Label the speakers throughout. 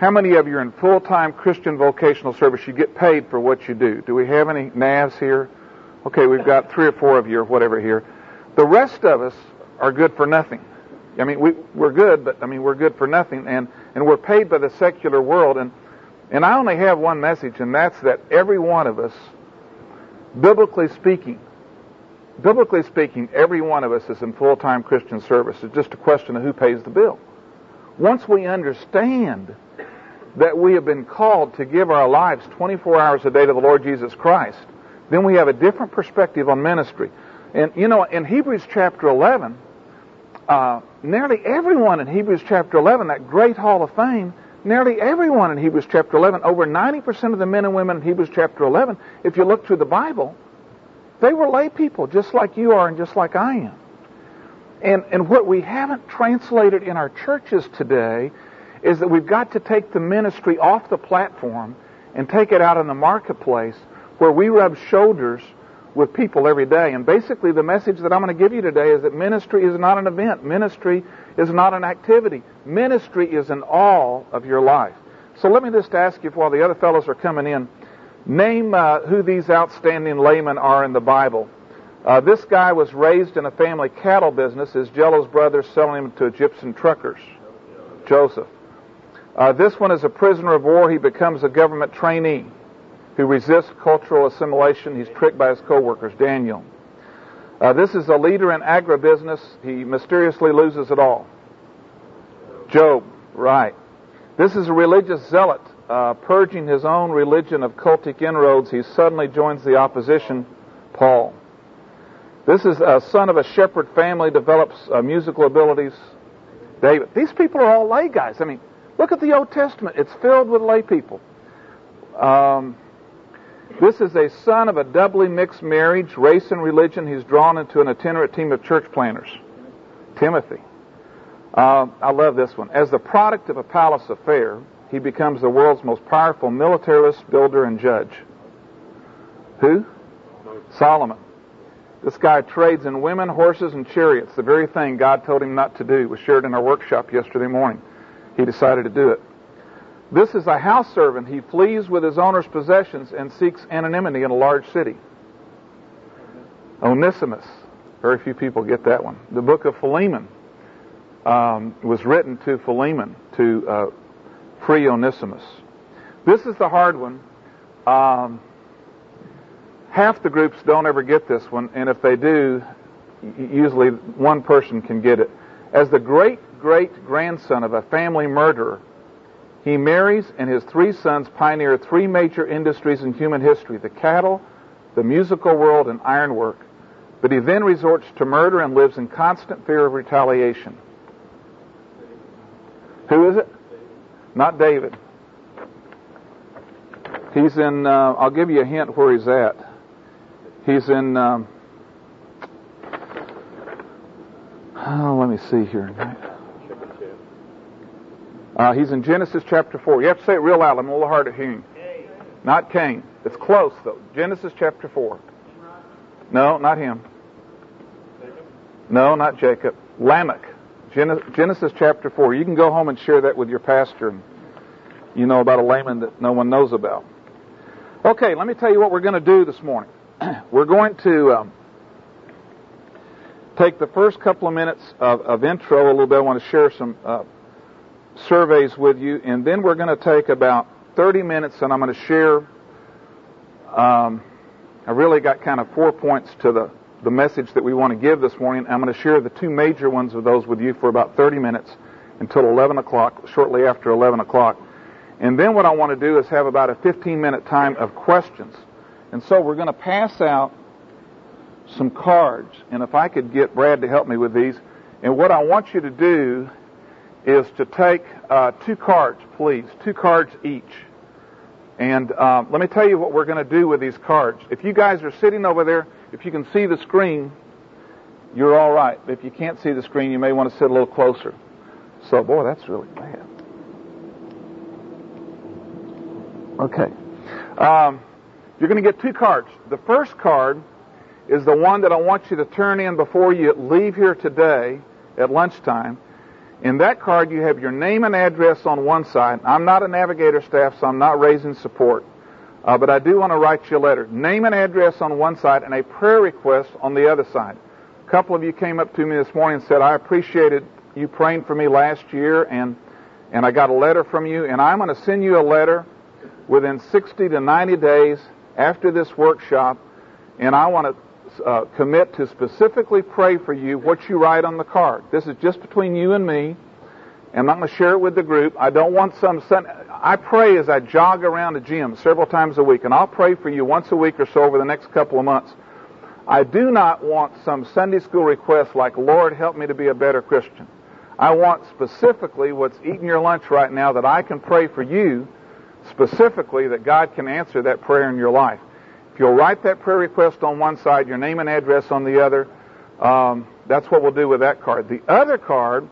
Speaker 1: How many of you are in full-time Christian vocational service? You get paid for what you do. Do we have any NAVs here? Okay, we've got 3 or 4 of you or whatever here. The rest of us are good for nothing. I mean, we're good, but we're good for nothing, and we're paid by the secular world. And I only have one message, and that's that every one of us, biblically speaking, every one of us is in full-time Christian service. It's just a question of who pays the bill. Once we understand that we have been called to give our lives 24 hours a day to the Lord Jesus Christ, then we have a different perspective on ministry. And, in Hebrews chapter 11, nearly everyone in Hebrews chapter 11, that great hall of fame, nearly everyone in Hebrews chapter 11, over 90% of the men and women in Hebrews chapter 11, if you look through the Bible, they were lay people, just like you are and just like I am. And what we haven't translated in our churches today is that we've got to take the ministry off the platform and take it out in the marketplace where we rub shoulders with people every day. And basically the message that I'm going to give you today is that ministry is not an event. Ministry is not an activity. Ministry is in all of your life. So let me just ask you, while the other fellows are coming in, name who these outstanding laymen are in the Bible. This guy was raised in a family cattle business. His Jello's brothers selling him to Egyptian truckers. Joseph. This one is a prisoner of war. He becomes a government trainee who resists cultural assimilation. He's tricked by his co-workers. Daniel. This is a leader in agribusiness. He mysteriously loses it all. Job. Right. This is a religious zealot purging his own religion of cultic inroads. He suddenly joins the opposition. Paul. This is a son of a shepherd family, develops musical abilities. David. These people are all lay guys. Look at the Old Testament. It's filled with lay people. This is a son of a doubly mixed marriage, race and religion. He's drawn into an itinerant team of church planners. Timothy. I love this one. As the product of a palace affair, he becomes the world's most powerful militarist, builder, and judge. Who? Solomon. This guy trades in women, horses, and chariots. The very thing God told him not to do was shared in our workshop yesterday morning. He decided to do it. This is a house servant. He flees with his owner's possessions and seeks anonymity in a large city. Onesimus. Very few people get that one. The book of Philemon was written to Philemon to free Onesimus. This is the hard one. Half the groups don't ever get this one, and if they do, usually one person can get it. As the great-great-grandson of a family murderer, he marries, and his 3 sons pioneer 3 major industries in human history: the cattle, the musical world, and ironwork. But he then resorts to murder and lives in constant fear of retaliation. Who is it? Not David. He's in, I'll give you a hint where he's at. He's in, let me see here. He's in Genesis chapter 4. You have to say it real loud. I'm a little hard of hearing. Not Cain. It's close, though. Genesis chapter 4. No, not him. No, not Jacob. Lamech. Genesis chapter 4. You can go home and share that with your pastor. And you know about a layman that no one knows about. Okay, let me tell you what we're going to do this morning. We're going to take the first couple of minutes of intro a little bit. I want to share some surveys with you, and then we're going to take about 30 minutes, and I'm going to share. I really got kind of 4 points to the message that we want to give this morning. I'm going to share the 2 major ones of those with you for about 30 minutes until 11 o'clock, shortly after 11 o'clock. And then what I want to do is have about a 15-minute time of questions. And so we're going to pass out some cards. And if I could get Brad to help me with these. And what I want you to do is to take 2 cards, please. 2 cards each. And let me tell you what we're going to do with these cards. If you guys are sitting over there, if you can see the screen, you're all right. But if you can't see the screen, you may want to sit a little closer. So, boy, that's really bad. Okay. You're going to get 2 cards. The first card is the one that I want you to turn in before you leave here today at lunchtime. In that card, you have your name and address on one side. I'm not a Navigator staff, so I'm not raising support. But I do want to write you a letter. Name and address on one side and a prayer request on the other side. A couple of you came up to me this morning and said, I appreciated you praying for me last year, and I got a letter from you, and I'm going to send you a letter within 60 to 90 days after this workshop, and I want to commit to specifically pray for you what you write on the card. This is just between you and me. I'm not going to share it with the group. I don't want I pray as I jog around the gym several times a week, and I'll pray for you once a week or so over the next couple of months. I do not want some Sunday school request like, Lord, help me to be a better Christian. I want specifically what's eating your lunch right now, that I can pray for you specifically, that God can answer that prayer in your life. If you'll write that prayer request on one side, your name and address on the other, that's what we'll do with that card. The other card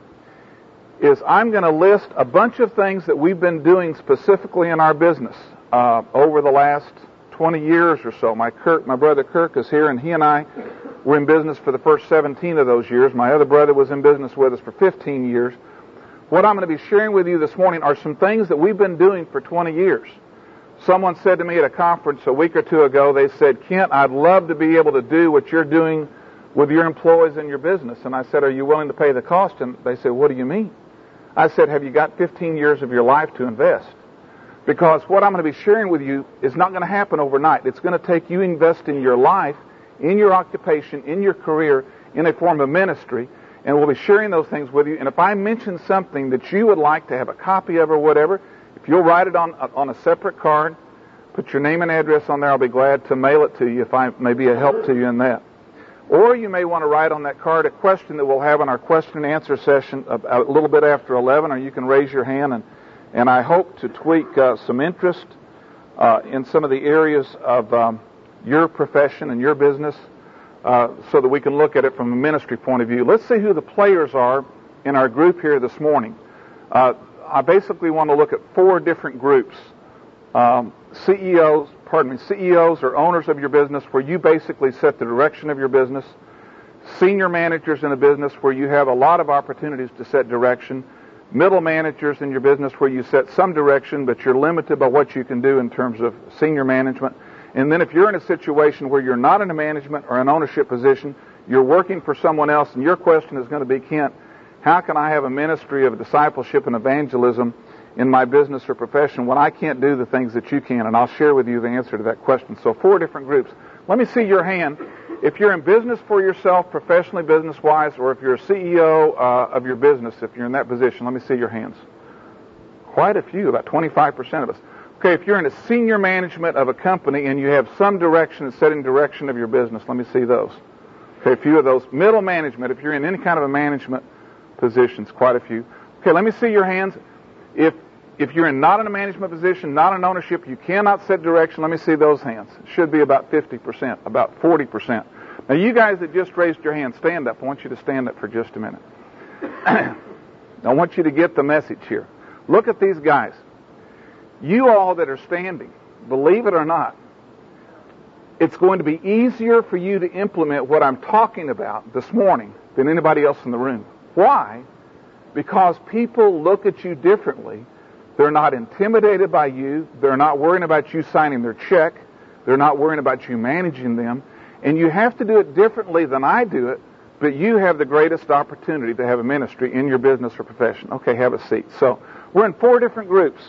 Speaker 1: is I'm going to list a bunch of things that we've been doing specifically in our business over the last 20 years or so. My brother Kirk is here, and he and I were in business for the first 17 of those years. My other brother was in business with us for 15 years. What I'm going to be sharing with you this morning are some things that we've been doing for 20 years. Someone said to me at a conference a week or two ago, they said, Kent, I'd love to be able to do what you're doing with your employees in your business. And I said, are you willing to pay the cost? And they said, what do you mean? I said, have you got 15 years of your life to invest? Because what I'm going to be sharing with you is not going to happen overnight. It's going to take you investing your life, in your occupation, in your career, in a form of ministry, and we'll be sharing those things with you. And if I mention something that you would like to have a copy of or whatever, if you'll write it on a separate card, put your name and address on there, I'll be glad to mail it to you if I may be a help to you in that. Or you may want to write on that card a question that we'll have in our question and answer session a little bit after 11, or you can raise your hand, and I hope to tweak some interest in some of the areas of your profession and your business so that we can look at it from a ministry point of view. Let's see who the players are in our group here this morning. I basically want to look at 4 different groups. CEOs or owners of your business, where you basically set the direction of your business. Senior managers in a business where you have a lot of opportunities to set direction. Middle managers in your business where you set some direction, but you're limited by what you can do in terms of senior management. And then if you're in a situation where you're not in a management or an ownership position, you're working for someone else, and your question is going to be, Kent, how can I have a ministry of discipleship and evangelism in my business or profession when I can't do the things that you can? And I'll share with you the answer to that question. So 4 different groups. Let me see your hand. If you're in business for yourself, professionally, business-wise, or if you're a CEO of your business, if you're in that position, let me see your hands. Quite a few, about 25% of us. Okay, if you're in a senior management of a company and you have some direction and setting direction of your business, let me see those. Okay, a few of those. Middle management, if you're in any kind of a management positions, quite a few. Okay, let me see your hands. If you're not in a management position, not in ownership, you cannot set direction, let me see those hands. It should be about 50%, about 40%. Now, you guys that just raised your hand, stand up. I want you to stand up for just a minute. I want you to get the message here. Look at these guys. You all that are standing, believe it or not, it's going to be easier for you to implement what I'm talking about this morning than anybody else in the room. Why? Because people look at you differently. They're not intimidated by you. They're not worrying about you signing their check. They're not worrying about you managing them. And you have to do it differently than I do it, but you have the greatest opportunity to have a ministry in your business or profession. Okay, have a seat. So we're in 4 different groups.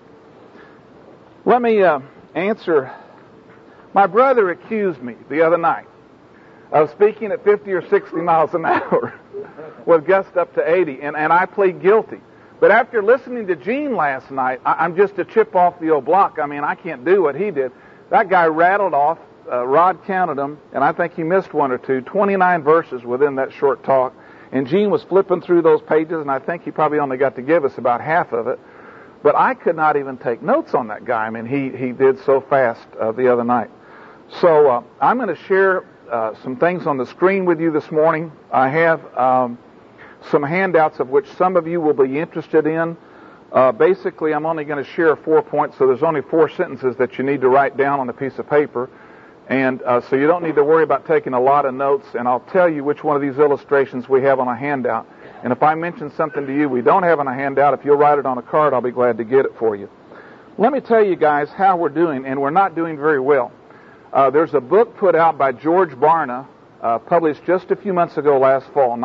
Speaker 1: Let me answer. My brother accused me the other night of speaking at 50 or 60 miles an hour with gusts up to 80, and I plead guilty. But after listening to Gene last night, I'm just a chip off the old block. I mean, I can't do what he did. That guy rattled off, Rod counted them, and I think he missed 1 or 2, 29 verses within that short talk. And Gene was flipping through those pages, and I think he probably only got to give us about half of it. But I could not even take notes on that guy. I mean, he did so fast the other night. So I'm going to share some things on the screen with you this morning. I have some handouts of which some of you will be interested in. Basically, I'm only going to share 4 points, so there's only 4 sentences that you need to write down on a piece of paper. And so you don't need to worry about taking a lot of notes, and I'll tell you which one of these illustrations we have on a handout. And if I mention something to you we don't have in a handout, if you'll write it on a card, I'll be glad to get it for you. Let me tell you guys how we're doing, and we're not doing very well. There's a book put out by George Barna, published just a few months ago last fall,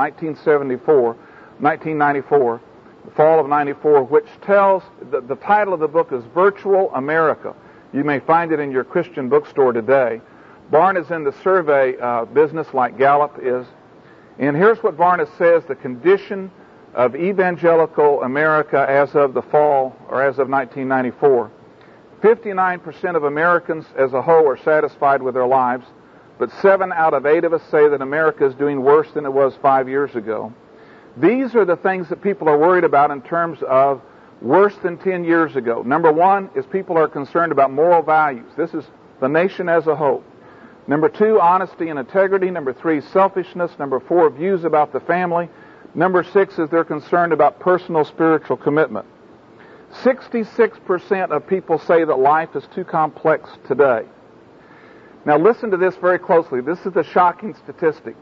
Speaker 1: 1994, the fall of 94, which tells, the title of the book is Virtual America. You may find it in your Christian bookstore today. Barna's in the survey business like Gallup is. And here's what Barna says, the condition of evangelical America as of the fall, or as of 1994. 59% of Americans as a whole are satisfied with their lives, but 7 out of 8 of us say that America is doing worse than it was 5 years ago. These are the things that people are worried about in terms of worse than 10 years ago. Number 1 is people are concerned about moral values. This is the nation as a whole. Number 2, honesty and integrity. Number 3, selfishness. Number 4, views about the family. Number 6 is they're concerned about personal spiritual commitment. 66% of people say that life is too complex today. Now listen to this very closely. This is a shocking statistic.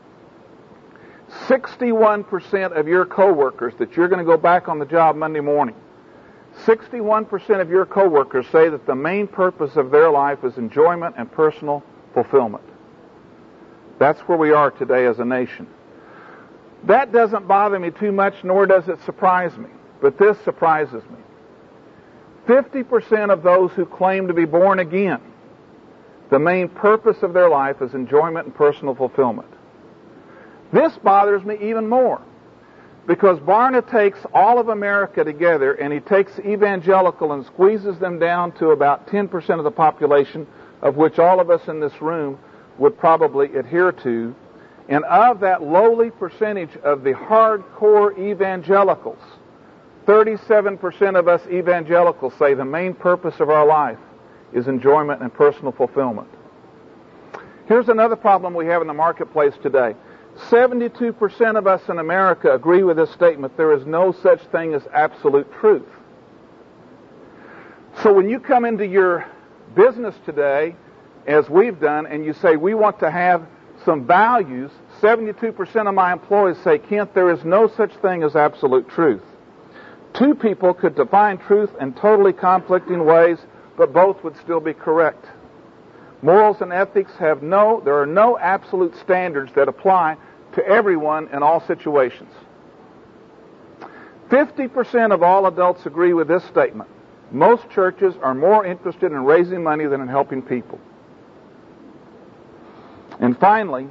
Speaker 1: 61% of your coworkers that you're going to go back on the job Monday morning, 61% of your coworkers say that the main purpose of their life is enjoyment and personal fulfillment. That's where we are today as a nation. That doesn't bother me too much, nor does it surprise me. But this surprises me. 50% of those who claim to be born again, the main purpose of their life is enjoyment and personal fulfillment. This bothers me even more, because Barna takes all of America together and he takes evangelical and squeezes them down to about 10% of the population, of which all of us in this room would probably adhere to. And of that lowly percentage of the hardcore evangelicals, 37% of us evangelicals say the main purpose of our life is enjoyment and personal fulfillment. Here's another problem we have in the marketplace today. 72% of us in America agree with this statement: there is no such thing as absolute truth. So when you come into your business today, as we've done, and you say, we want to have some values, 72% of my employees say, Kent, there is no such thing as absolute truth. Two people could define truth in totally conflicting ways, but both would still be correct. Morals and ethics there are no absolute standards that apply to everyone in all situations. 50% of all adults agree with this statement: most churches are more interested in raising money than in helping people. And finally,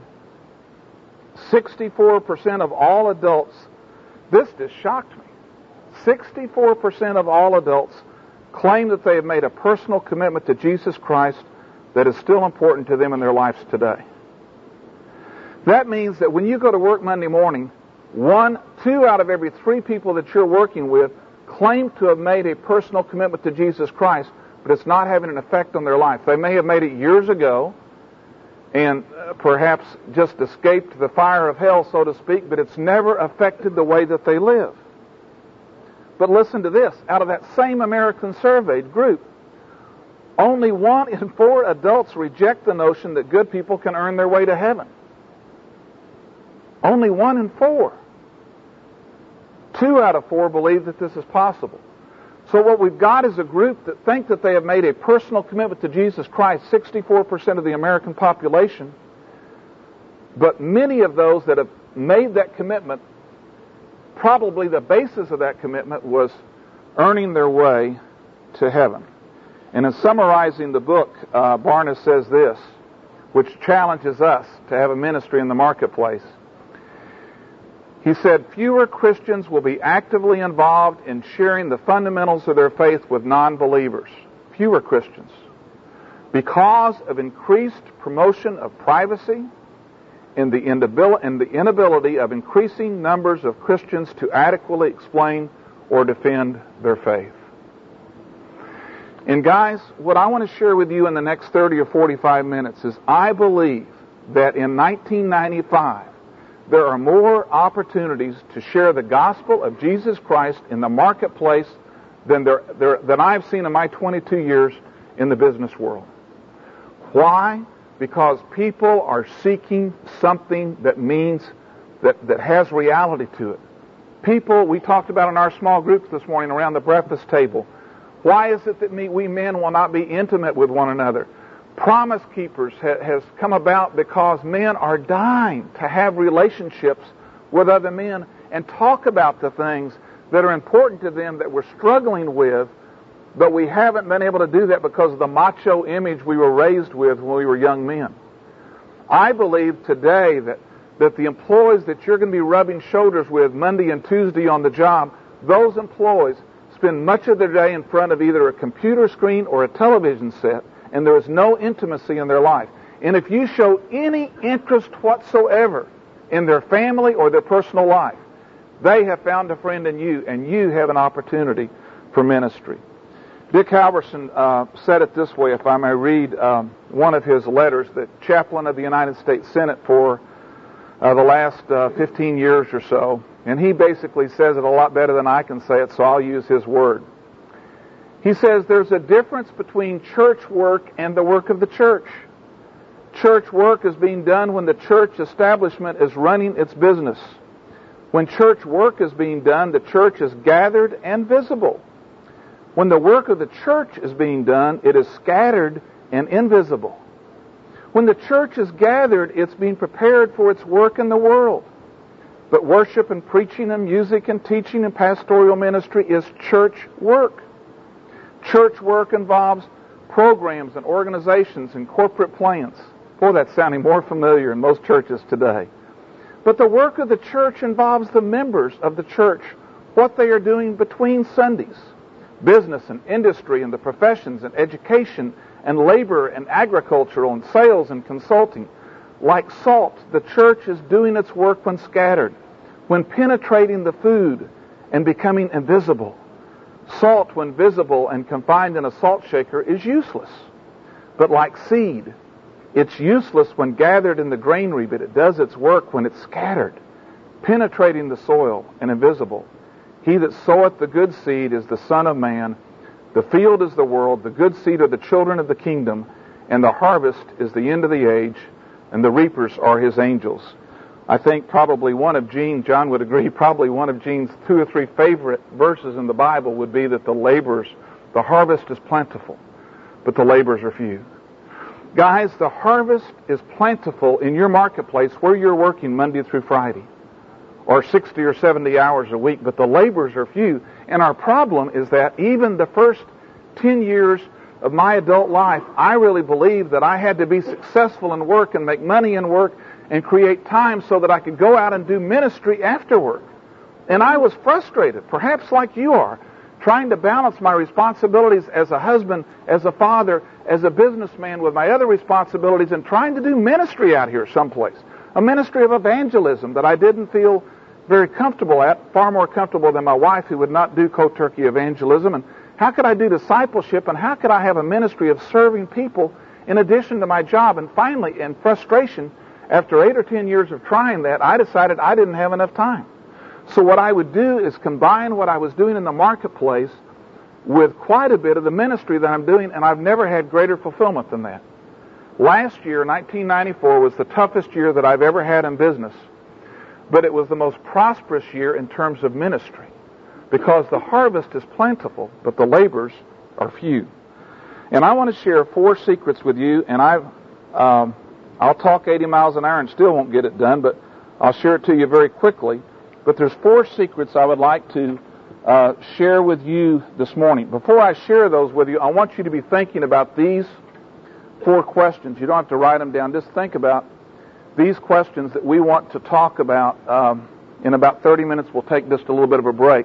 Speaker 1: 64% of all adults, this just shocked me, 64% of all adults claim that they have made a personal commitment to Jesus Christ that is still important to them in their lives today. That means that when you go to work Monday morning, 2 out of every 3 people that you're working with claim to have made a personal commitment to Jesus Christ, but it's not having an effect on their life. They may have made it years ago and perhaps just escaped the fire of hell, so to speak, but it's never affected the way that they live. But listen to this. Out of that same American surveyed group, only 1 in 4 adults reject the notion that good people can earn their way to heaven. Only 1 in 4. 2 out of 4 believe that this is possible. So what we've got is a group that think that they have made a personal commitment to Jesus Christ, 64% of the American population. But many of those that have made that commitment, probably the basis of that commitment was earning their way to heaven. And in summarizing the book, Barna says this, which challenges us to have a ministry in the marketplace. He said, fewer Christians will be actively involved in sharing the fundamentals of their faith with non-believers. Fewer Christians. Because of increased promotion of privacy and the inability of increasing numbers of Christians to adequately explain or defend their faith. And guys, what I want to share with you in the next 30 or 45 minutes is I believe that in 1995, there are more opportunities to share the gospel of Jesus Christ in the marketplace than I've seen in my 22 years in the business world. Why? Because people are seeking something that means that has reality to it. People, we talked about in our small groups this morning around the breakfast table. Why is it that we men will not be intimate with one another? Promise Keepers has come about because men are dying to have relationships with other men and talk about the things that are important to them that we're struggling with, but we haven't been able to do that because of the macho image we were raised with when we were young men. I believe today that the employees that you're going to be rubbing shoulders with Monday and Tuesday on the job, those employees spend much of their day in front of either a computer screen or a television set, and there is no intimacy in their life. And if you show any interest whatsoever in their family or their personal life, they have found a friend in you, and you have an opportunity for ministry. Dick Halverson said it this way, if I may read one of his letters, the chaplain of the United States Senate for the last 15 years or so, and he basically says it a lot better than I can say it, so I'll use his word. He says there's a difference between church work and the work of the church. Church work is being done when the church establishment is running its business. When church work is being done, the church is gathered and visible. When the work of the church is being done, it is scattered and invisible. When the church is gathered, it's being prepared for its work in the world. But worship and preaching and music and teaching and pastoral ministry is church work. Church work involves programs and organizations and corporate plans. Boy, that's sounding more familiar in most churches today. But the work of the church involves the members of the church, what they are doing between Sundays. Business and industry and the professions and education and labor and agricultural and sales and consulting. Like salt, the church is doing its work when scattered, when penetrating the food and becoming invisible. Salt, when visible and confined in a salt shaker, is useless. But like seed, it's useless when gathered in the granary, but it does its work when it's scattered, penetrating the soil and invisible. He that soweth the good seed is the Son of Man. The field is the world. The good seed are the children of the kingdom. And the harvest is the end of the age. And the reapers are his angels. I think probably John would agree, probably one of Gene's 2 or 3 favorite verses in the Bible would be that the harvest is plentiful, but the laborers are few. Guys, the harvest is plentiful in your marketplace where you're working Monday through Friday, or 60 or 70 hours a week, but the laborers are few. And our problem is that even the first 10 years of my adult life, I really believed that I had to be successful in work and make money in work and create time so that I could go out and do ministry after work. And I was frustrated, perhaps like you are, trying to balance my responsibilities as a husband, as a father, as a businessman with my other responsibilities and trying to do ministry out here someplace. A ministry of evangelism that I didn't feel very comfortable at, far more comfortable than my wife who would not do cold turkey evangelism. And how could I do discipleship and how could I have a ministry of serving people in addition to my job? And finally, in frustration, after 8 or 10 years of trying that, I decided I didn't have enough time. So what I would do is combine what I was doing in the marketplace with quite a bit of the ministry that I'm doing, and I've never had greater fulfillment than that. Last year, 1994, was the toughest year that I've ever had in business, but it was the most prosperous year in terms of ministry because the harvest is plentiful, but the laborers are few. And I want to share 4 secrets with you, and I'll talk 80 miles an hour and still won't get it done, but I'll share it to you very quickly. But there's 4 secrets I would like to share with you this morning. Before I share those with you, I want you to be thinking about these 4 questions. You don't have to write them down. Just think about these questions that we want to talk about. In about 30 minutes, we'll take just a little bit of a break.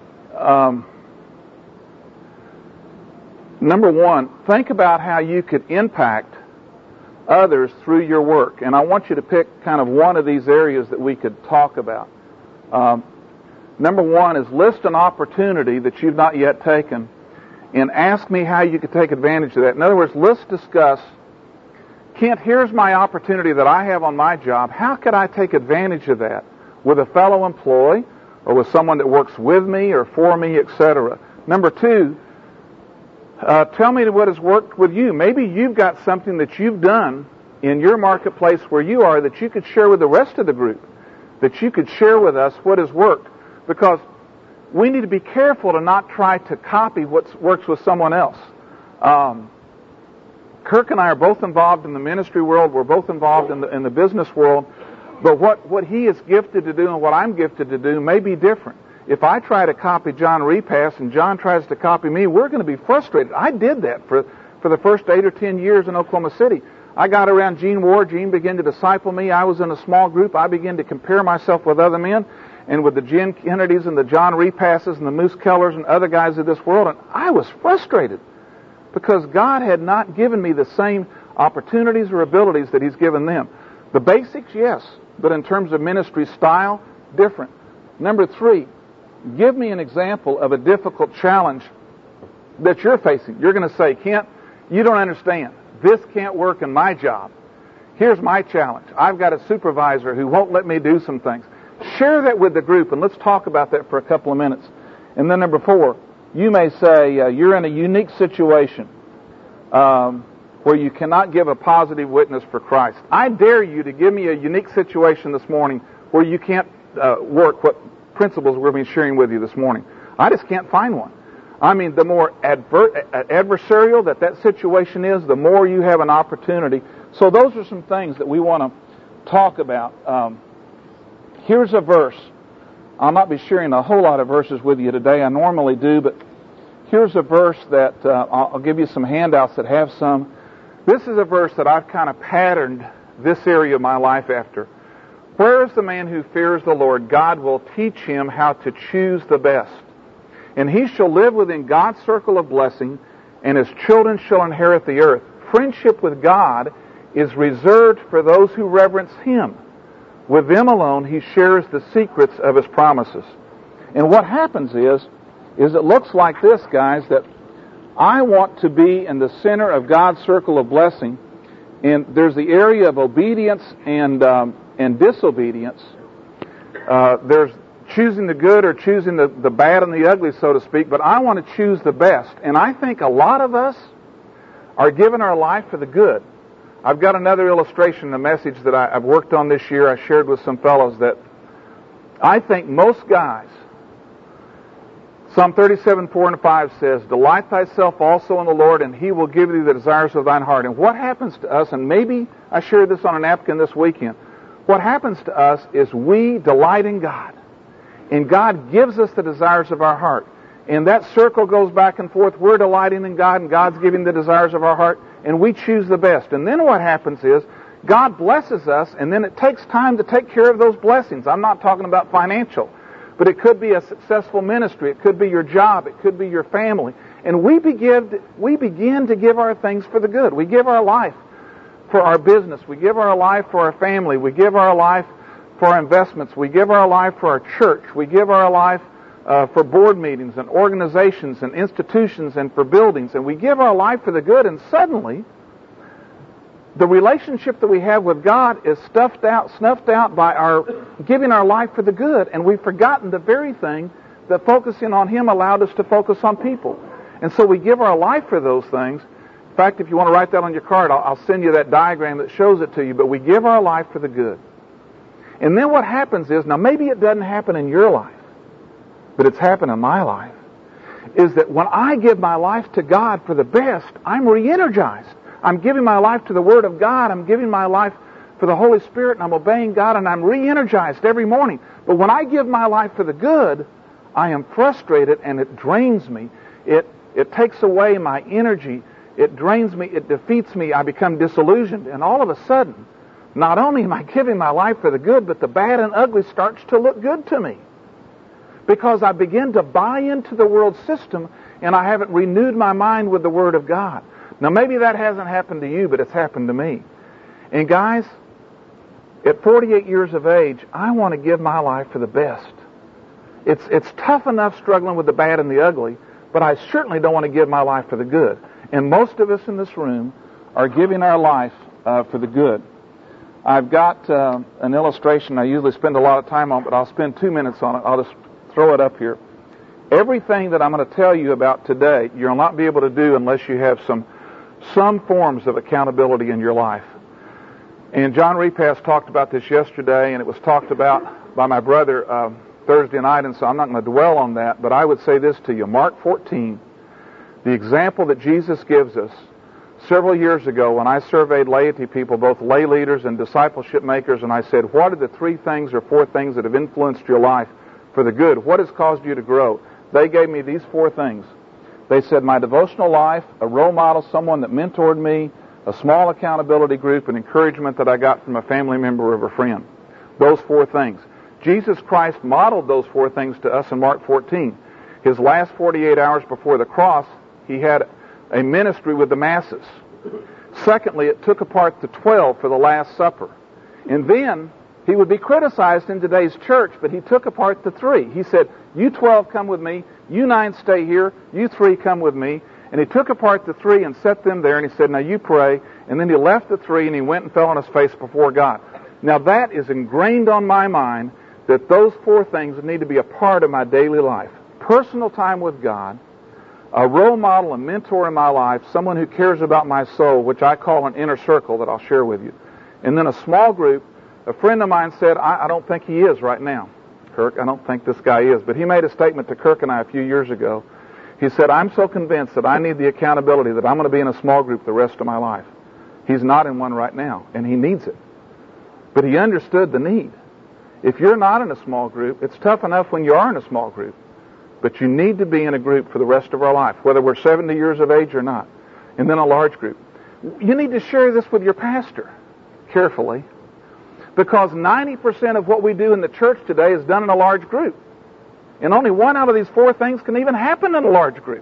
Speaker 1: Number 1, think about how you could impact others through your work. And I want you to pick kind of one of these areas that we could talk about. Number 1 is list an opportunity that you've not yet taken and ask me how you could take advantage of that. In other words, let's discuss, Kent, here's my opportunity that I have on my job. How could I take advantage of that with a fellow employee or with someone that works with me or for me, etc.? Number 2, tell me what has worked with you. Maybe you've got something that you've done in your marketplace where you are that you could share with the rest of the group, that you could share with us what has worked. because we need to be careful to not try to copy what works with someone else. Kirk and I are both involved in the ministry world. We're both involved in the business world. But what he is gifted to do and what I'm gifted to do may be different. If I try to copy John Repass and John tries to copy me, we're going to be frustrated. I did that for the first 8 or 10 years in Oklahoma City. I got around Gene Ward. Gene began to disciple me. I was in a small group. I began to compare myself with other men and with the Jim Kennedys and the John Repasses and the Moose Kellers and other guys of this world. And I was frustrated because God had not given me the same opportunities or abilities that He's given them. The basics, yes, but in terms of ministry style, different. Number 3, give me an example of a difficult challenge that you're facing. You're going to say, Kent, you don't understand. This can't work in my job. Here's my challenge. I've got a supervisor who won't let me do some things. Share that with the group, and let's talk about that for a couple of minutes. And then number 4, you may say you're in a unique situation where you cannot give a positive witness for Christ. I dare you to give me a unique situation this morning where you can't work what principles we're going to be sharing with you this morning. I just can't find one. I mean, the more adversarial that situation is, the more you have an opportunity. So those are some things that we want to talk about. Here's a verse. I'll not be sharing a whole lot of verses with you today. I normally do, but here's a verse that I'll give you some handouts that have some. This is a verse that I've kind of patterned this area of my life after. Where is the man who fears the Lord? God will teach him how to choose the best. And he shall live within God's circle of blessing, and his children shall inherit the earth. Friendship with God is reserved for those who reverence Him. With them alone, He shares the secrets of His promises. And what happens is it looks like this, guys, that I want to be in the center of God's circle of blessing, and there's the area of obedience and disobedience. There's choosing the good or choosing the bad and the ugly, so to speak, but I want to choose the best. And I think a lot of us are giving our life for the good. I've got another illustration, a message that I've worked on this year. I shared with some fellows that I think most guys, Psalm 37:4-5 says, delight thyself also in the Lord, and He will give thee the desires of thine heart. And what happens to us, and maybe I shared this on a napkin this weekend, what happens to us is we delight in God. And God gives us the desires of our heart. And that circle goes back and forth. We're delighting in God, and God's giving the desires of our heart, and we choose the best. And then what happens is God blesses us, and then it takes time to take care of those blessings. I'm not talking about financial, but it could be a successful ministry. It could be your job. It could be your family. And we begin to give our things for the good. We give our life for our business. We give our life for our family. We give our life for our investments. We give our life for our church. We give our life for board meetings and organizations and institutions and for buildings. And we give our life for the good, and suddenly the relationship that we have with God is snuffed out by our giving our life for the good, and we've forgotten the very thing that focusing on Him allowed us to focus on people. And so we give our life for those things. In fact, if you want to write that on your card, I'll send you that diagram that shows it to you. But we give our life for the good. And then what happens is, now maybe it doesn't happen in your life, but it's happened in my life, is that when I give my life to God for the best, I'm re-energized. I'm giving my life to the Word of God. I'm giving my life for the Holy Spirit, and I'm obeying God, and I'm re-energized every morning. But when I give my life for the good, I am frustrated, and it drains me. It takes away my energy. It drains me. It defeats me. I become disillusioned. And all of a sudden, not only am I giving my life for the good, but the bad and ugly starts to look good to me. Because I begin to buy into the world system, and I haven't renewed my mind with the Word of God. Now, maybe that hasn't happened to you, but it's happened to me. And guys, at 48 years of age, I want to give my life for the best. It's tough enough struggling with the bad and the ugly, but I certainly don't want to give my life for the good. And most of us in this room are giving our life for the good. I've got an illustration I usually spend a lot of time on, but I'll spend 2 minutes on it. I'll just throw it up here. Everything that I'm going to tell you about today, you'll not be able to do unless you have some forms of accountability in your life. And John Repass talked about this yesterday, and it was talked about by my brother Thursday night, and so I'm not going to dwell on that, but I would say this to you. Mark 14, the example that Jesus gives us. Several years ago, when I surveyed laity people, both lay leaders and discipleship makers, and I said, what are the 3 things or 4 things that have influenced your life for the good? What has caused you to grow? They gave me these 4 things. They said, my devotional life, a role model, someone that mentored me, a small accountability group, and encouragement that I got from a family member or a friend. Those 4 things. Jesus Christ modeled those 4 things to us in Mark 14. His last 48 hours before the cross, he had a ministry with the masses. Secondly, it took apart the 12 for the Last Supper. And then, he would be criticized in today's church, but he took apart the 3. He said, you 12 come with me, you 9 stay here, you 3 come with me. And he took apart the 3 and set them there, and he said, now you pray. And then he left the 3, and he went and fell on his face before God. Now that is ingrained on my mind, that those 4 things need to be a part of my daily life. Personal time with God, a role model, a mentor in my life, someone who cares about my soul, which I call an inner circle that I'll share with you. And then a small group. A friend of mine said, I don't think he is right now, Kirk. I don't think this guy is. But he made a statement to Kirk and I a few years ago. He said, I'm so convinced that I need the accountability that I'm going to be in a small group the rest of my life. He's not in one right now, and he needs it. But he understood the need. If you're not in a small group, it's tough enough when you are in a small group. But you need to be in a group for the rest of our life, whether we're 70 years of age or not. And then a large group. You need to share this with your pastor carefully, because 90% of what we do in the church today is done in a large group. And only 1 out of these 4 things can even happen in a large group.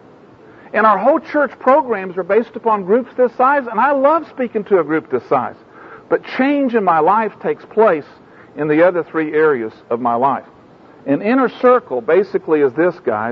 Speaker 1: And our whole church programs are based upon groups this size, and I love speaking to a group this size. But change in my life takes place in the other 3 areas of my life. An inner circle basically is this, guys.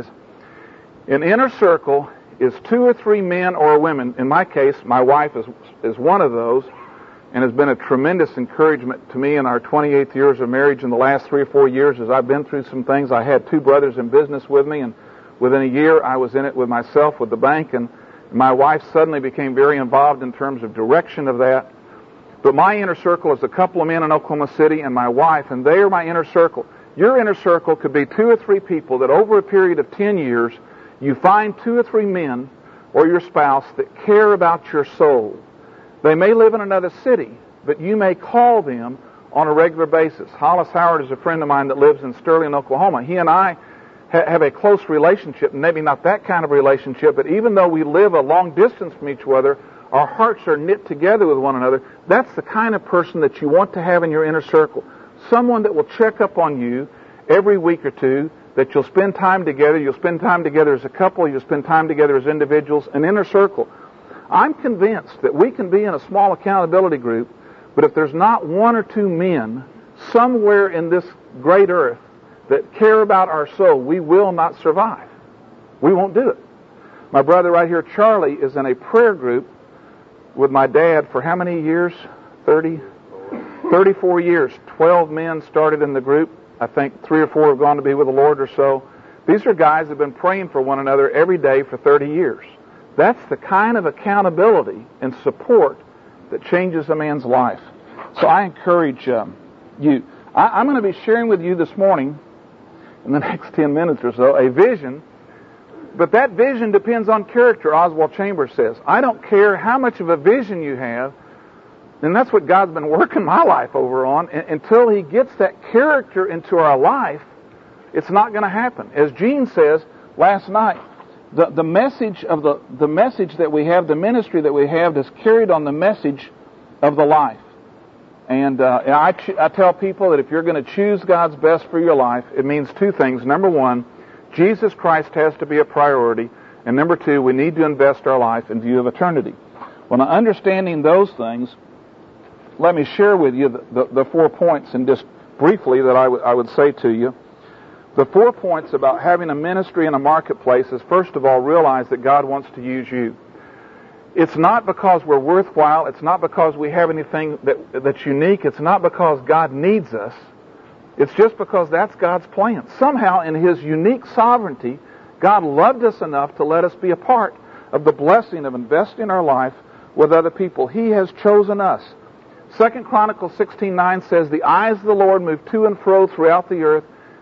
Speaker 1: An inner circle is 2 or 3 men or women. In my case, my wife is one of those, and has been a tremendous encouragement to me in our 28th years of marriage. In the last 3 or 4 years, as I've been through some things, I had 2 brothers in business with me, and within a year I was in it with myself, with the bank, and my wife suddenly became very involved in terms of direction of that. But my inner circle is a couple of men in Oklahoma City and my wife, and they are my inner circle. Your inner circle could be 2 or 3 people that over a period of 10 years, you find 2 or 3 men or your spouse that care about your soul. They may live in another city, but you may call them on a regular basis. Hollis Howard is a friend of mine that lives in Sterling, Oklahoma. He and I have a close relationship, maybe not that kind of relationship, but even though we live a long distance from each other, our hearts are knit together with one another. That's the kind of person that you want to have in your inner circle. Someone that will check up on you every week or 2, that you'll spend time together. You'll spend time together as a couple. You'll spend time together as individuals. An inner circle. I'm convinced that we can be in a small accountability group, but if there's not 1 or 2 men somewhere in this great earth that care about our soul, we will not survive. We won't do it. My brother right here, Charlie, is in a prayer group with my dad for how many years? 34 years. 12 men started in the group. I think 3 or 4 have gone to be with the Lord or so. These are guys that have been praying for one another every day for 30 years. That's the kind of accountability and support that changes a man's life. So I encourage you. I'm going to be sharing with you this morning, in the next 10 minutes or so, a vision. But that vision depends on character, Oswald Chambers says. I don't care how much of a vision you have, and that's what God's been working my life over on. Until He gets that character into our life, it's not going to happen. As Gene says last night, the message of the message that we have, the ministry that we have, is carried on the message of the life. And I tell people that if you're going to choose God's best for your life, it means 2 things. Number 1, Jesus Christ has to be a priority. And number 2, we need to invest our life in view of eternity. Well, now, understanding those things, let me share with you the 4 points, and just briefly that I would say to you. The 4 points about having a ministry in a marketplace is, first of all, realize that God wants to use you. It's not because we're worthwhile. It's not because we have anything that's unique. It's not because God needs us. It's just because that's God's plan. Somehow, in His unique sovereignty, God loved us enough to let us be a part of the blessing of investing our life with other people. He has chosen us. 2 Chronicles 16:9 says, "The eyes of the Lord move to and fro throughout the earth,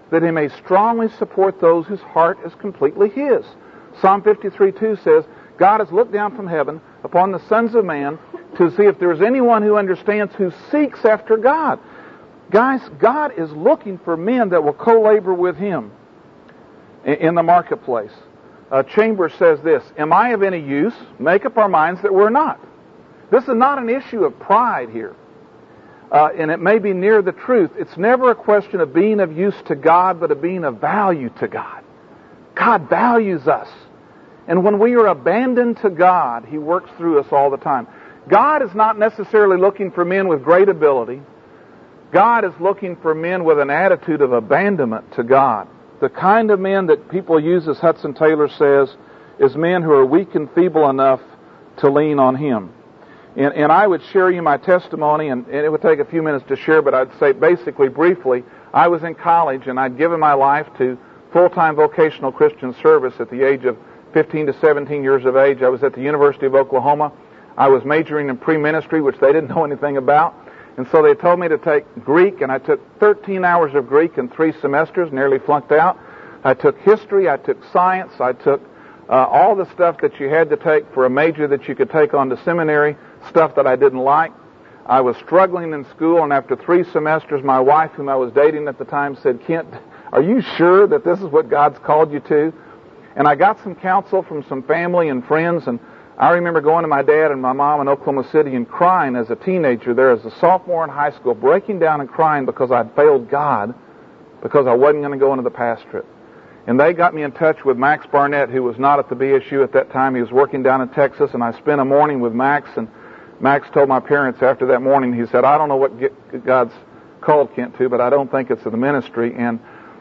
Speaker 1: that he may strongly support those whose heart is completely his. Psalm 53:2 says, God has looked down from heaven upon the sons of man to see if there is anyone who understands, who seeks after God. Guys, God is looking for men that will co-labor with him in the marketplace. Chambers says this, am I of any use? Make up our minds that we're not. This is not an issue of pride here. And it may be near the truth. It's never a question of being of use to God, but of being of value to God. God values us. And when we are abandoned to God, he works through us all the time. God is not necessarily looking for men with great ability. God is looking for men with an attitude of abandonment to God. The kind of men that people use, as Hudson Taylor says, is men who are weak and feeble enough to lean on him. And I would share you my testimony, and it would take a few minutes to share, but I'd say basically, briefly, I was in college and I'd given my life to full-time vocational Christian service at the age of 15 to 17 years of age. I was at the University of Oklahoma. I was majoring in pre-ministry, which they didn't know anything about. And so they told me to take Greek, and I took 13 hours of Greek in 3 semesters, nearly flunked out. I took history, I took science, I took all the stuff that you had to take for a major that you could take on to seminary, stuff that I didn't like. I was struggling in school, and after 3 semesters, my wife, whom I was dating at the time, said, Kent, are you sure that this is what God's called you to? And I got some counsel from some family and friends, and I remember going to my dad and my mom in Oklahoma City and crying as a teenager there as a sophomore in high school, breaking down and crying because I'd failed God, because I wasn't going to go into the pastorate. And they got me in touch with Max Barnett, who was not at the BSU at that time. He was working down in Texas, and I spent a morning with Max, and Max told my parents after that morning, he said, I don't know what God's called Kent to, but I don't think it's the ministry and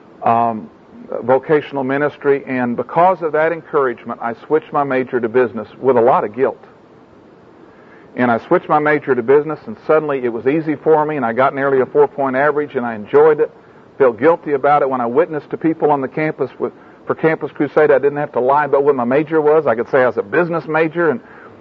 Speaker 1: vocational ministry. And because of that encouragement, I switched my major to business with a lot of guilt. And I switched my major to business, and suddenly it was easy for me, and I got nearly a 4-point average, and I enjoyed it. Felt guilty about it when I witnessed to people on the campus for Campus Crusade. I didn't have to lie about what my major was. I could say I was a business major,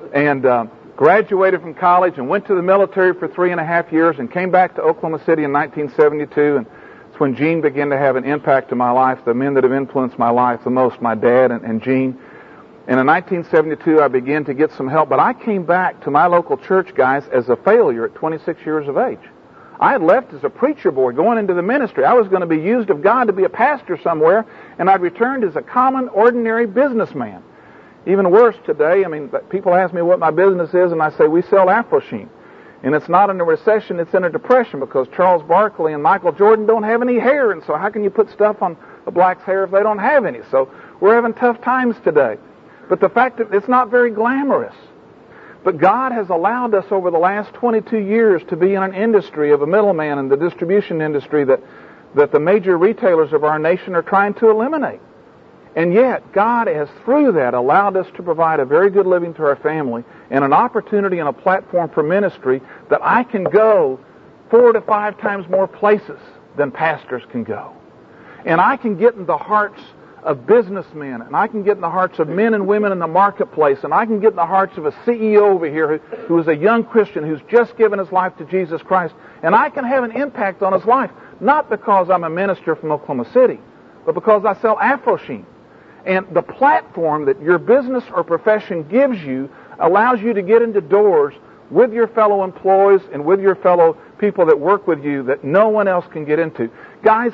Speaker 1: and graduated from college and went to the military for 3.5 years and came back to Oklahoma City in 1972. And it's when Gene began to have an impact in my life. The men that have influenced my life the most, my dad and Gene. And in 1972, I began to get some help. But I came back to my local church, guys, as a failure at 26 years of age. I had left as a preacher boy going into the ministry. I was going to be used of God to be a pastor somewhere, and I'd returned as a common, ordinary businessman. Even worse today, I mean, people ask me what my business is, and I say, we sell AfroSheen. And it's not in a recession, it's in a depression, because Charles Barkley and Michael Jordan don't have any hair, and so how can you put stuff on a black's hair if they don't have any? So we're having tough times today. But the fact that it's not very glamorous. But God has allowed us over the last 22 years to be in an industry of a middleman in the distribution industry that the major retailers of our nation are trying to eliminate. And yet, God has, through that, allowed us to provide a very good living to our family and an opportunity and a platform for ministry that I can go 4 to 5 times more places than pastors can go. And I can get in the hearts of businessmen, and I can get in the hearts of men and women in the marketplace, and I can get in the hearts of a CEO over here who is a young Christian who's just given his life to Jesus Christ, and I can have an impact on his life, not because I'm a minister from Oklahoma City, but because I sell AfroSheen. And the platform that your business or profession gives you allows you to get into doors with your fellow employees and with your fellow people that work with you that no one else can get into. Guys,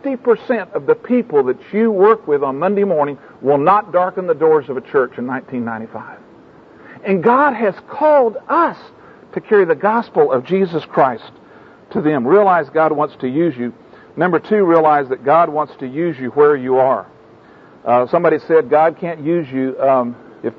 Speaker 1: 50% of the people that you work with on Monday morning will not darken the doors of a church in 1995. And God has called us to carry the gospel of Jesus Christ to them. Realize God wants to use you. Number 2, realize that God wants to use you where you are. Somebody said God can't use you if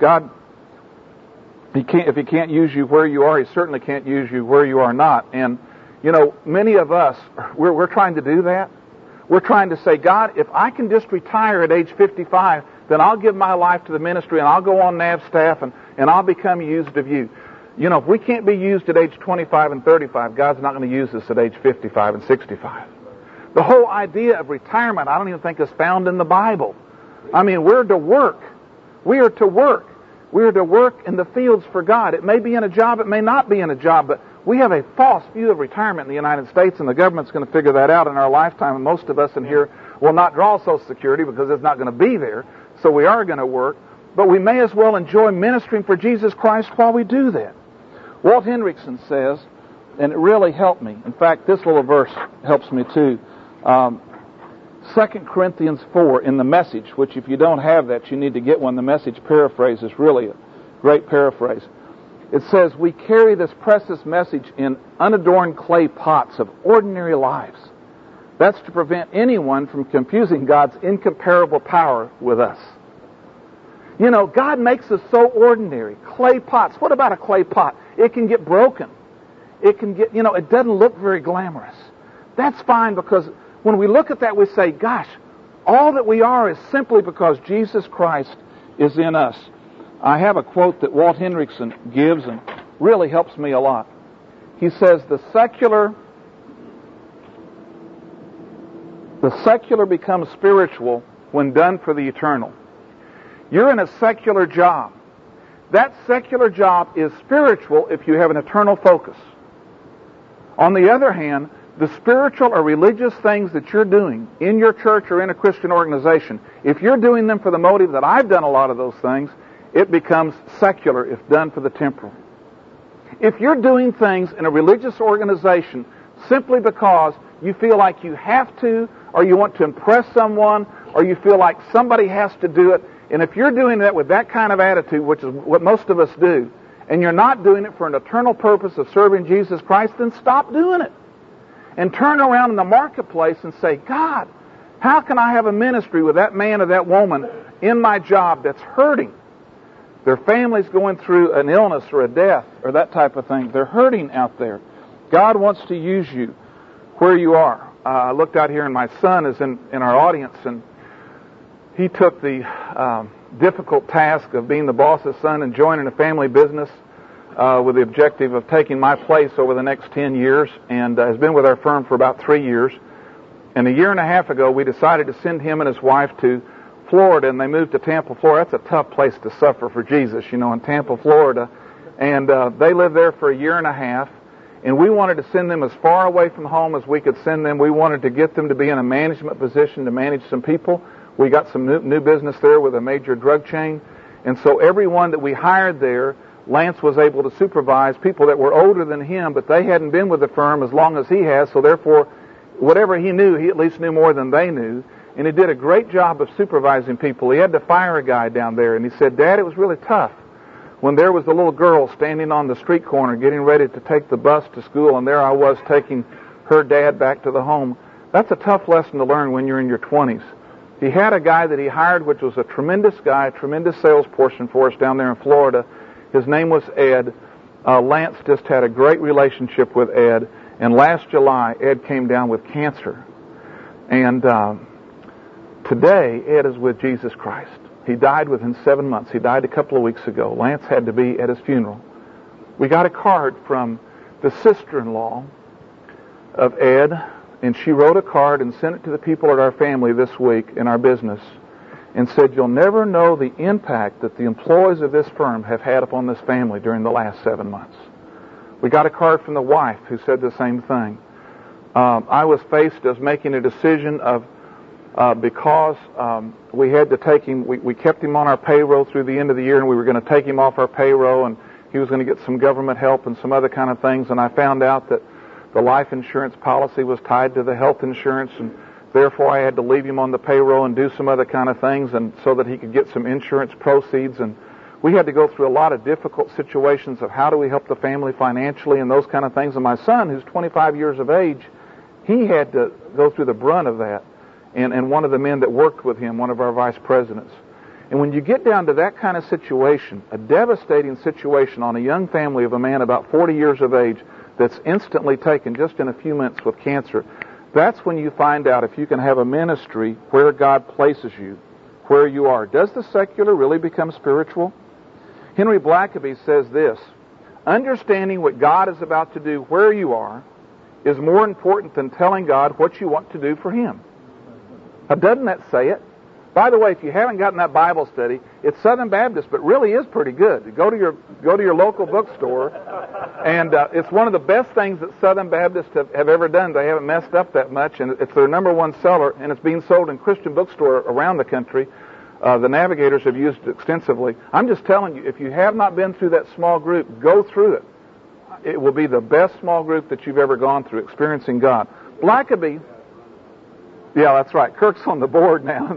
Speaker 1: He can't use you where you are, He certainly can't use you where you are not. And you know, many of us we're trying to do that. We're trying to say, God, if I can just retire at age 55, then I'll give my life to the ministry and I'll go on NAV staff and I'll become used of you. You know, if we can't be used at age 25 and 35, God's not going to use us at age 55 and 65. The whole idea of retirement, I don't even think is found in the Bible. I mean, we're to work. We are to work. We are to work in the fields for God. It may be in a job, it may not be in a job, but we have a false view of retirement in the United States, and the government's going to figure that out in our lifetime, and most of us in here We'll not draw Social Security because it's not going to be there, so we are going to work. But we may as well enjoy ministering for Jesus Christ while we do that. Walt Henrichsen says, and it really helped me. In fact, this little verse helps me too. 2 Corinthians 4 in the Message, which if you don't have that, you need to get one. The Message paraphrase is really a great paraphrase. It says, we carry this precious message in unadorned clay pots of ordinary lives. That's to prevent anyone from confusing God's incomparable power with us. You know, God makes us so ordinary. Clay pots. What about a clay pot? It can get broken. It can get, it doesn't look very glamorous. That's fine, because when we look at that, we say, gosh, all that we are is simply because Jesus Christ is in us. I have a quote that Walt Henrichsen gives and really helps me a lot. He says, the secular becomes spiritual when done for the eternal. You're in a secular job. That secular job is spiritual if you have an eternal focus. On the other hand, the spiritual or religious things that you're doing in your church or in a Christian organization, if you're doing them for the motive that I've done a lot of those things, it becomes secular if done for the temporal. If you're doing things in a religious organization simply because you feel like you have to, or you want to impress someone, or you feel like somebody has to do it, and if you're doing that with that kind of attitude, which is what most of us do, and you're not doing it for an eternal purpose of serving Jesus Christ, then stop doing it. And turn around in the marketplace and say, God, how can I have a ministry with that man or that woman in my job that's hurting? Their family's going through an illness or a death or that type of thing. They're hurting out there. God wants to use you where you are. I looked out here and my son is in our audience, and he took the difficult task of being the boss's son and joining a family business with the objective of taking my place over the next 10 years, and has been with our firm for about 3 years. And a year and a half ago, we decided to send him and his wife to Florida, and they moved to Tampa, Florida. That's a tough place to suffer for Jesus, in Tampa, Florida. And they lived there for a year and a half, and we wanted to send them as far away from home as we could send them. We wanted to get them to be in a management position to manage some people. We got some new business there with a major drug chain. And so everyone that we hired there, Lance was able to supervise people that were older than him, but they hadn't been with the firm as long as he has, so therefore, whatever he knew, he at least knew more than they knew. And he did a great job of supervising people. He had to fire a guy down there, and he said, Dad, it was really tough when there was a little girl standing on the street corner getting ready to take the bus to school, and there I was taking her dad back to the home. That's a tough lesson to learn when you're in your 20s. He had a guy that he hired, which was a tremendous guy, a tremendous sales person for us down there in Florida. His name was Ed. Lance just had a great relationship with Ed. And last July, Ed came down with cancer. And today, Ed is with Jesus Christ. He died within 7 months. He died a couple of weeks ago. Lance had to be at his funeral. We got a card from the sister-in-law of Ed, and she wrote a card and sent it to the people at our family this week in our business and said, you'll never know the impact that the employees of this firm have had upon this family during the last 7 months. We got a card from the wife who said the same thing. I was faced as making a decision of because we had to take him, we kept him on our payroll through the end of the year, and we were going to take him off our payroll, and he was going to get some government help and some other kind of things, and I found out that the life insurance policy was tied to the health insurance, and therefore I had to leave him on the payroll and do some other kind of things, and so that he could get some insurance proceeds. And we had to go through a lot of difficult situations of how do we help the family financially and those kind of things. And my son, who's 25 years of age, he had to go through the brunt of that. And one of the men that worked with him, one of our vice presidents. And when you get down to that kind of situation, a devastating situation on a young family of a man about 40 years of age that's instantly taken just in a few months with cancer, that's when you find out if you can have a ministry where God places you, where you are. Does the secular really become spiritual? Henry Blackaby says this, understanding what God is about to do where you are is more important than telling God what you want to do for Him. Now, doesn't that say it? By the way, if you haven't gotten that Bible study, it's Southern Baptist, but really is pretty good. Go to your local bookstore, and it's one of the best things that Southern Baptists have ever done. They haven't messed up that much, and it's their #1 seller, and it's being sold in Christian bookstores around the country. The Navigators have used it extensively. I'm just telling you, if you have not been through that small group, go through it. It will be the best small group that you've ever gone through, experiencing God. Blackaby, yeah, that's right. Kirk's on the board now.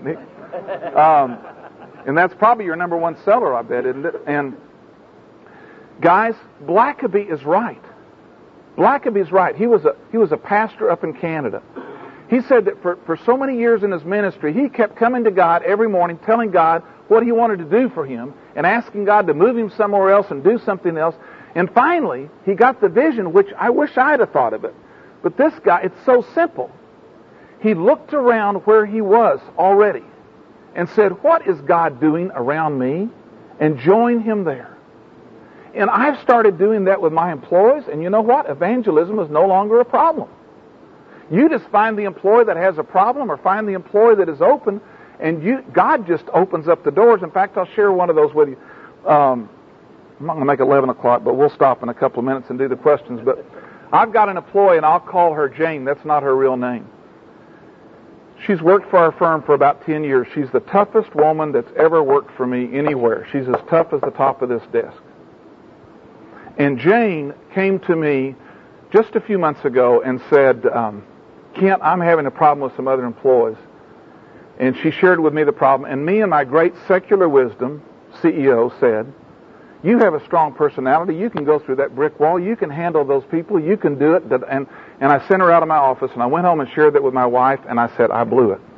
Speaker 1: And that's probably your #1 seller, I bet, isn't it? And guys, Blackaby is right. Blackaby's right. He was a pastor up in Canada. He said that for so many years in his ministry, he kept coming to God every morning, telling God what he wanted to do for him, and asking God to move him somewhere else and do something else. And finally, he got the vision, which I wish I had thought of it. But this guy, it's so simple. He looked around where he was already and said, what is God doing around me? And join him there. And I've started doing that with my employees, and you know what? Evangelism is no longer a problem. You just find the employee that has a problem, or find the employee that is open, and God just opens up the doors. In fact, I'll share one of those with you. I'm not going to make it 11 o'clock, but we'll stop in a couple of minutes and do the questions. But I've got an employee, and I'll call her Jane. That's not her real name. She's worked for our firm for about 10 years. She's the toughest woman that's ever worked for me anywhere. She's as tough as the top of this desk. And Jane came to me just a few months ago and said, Kent, I'm having a problem with some other employees. And she shared with me the problem. And me, in my great secular wisdom, CEO, said, you have a strong personality. You can go through that brick wall. You can handle those people. You can do it. And I sent her out of my office, and I went home and shared that with my wife, and I said, I blew it.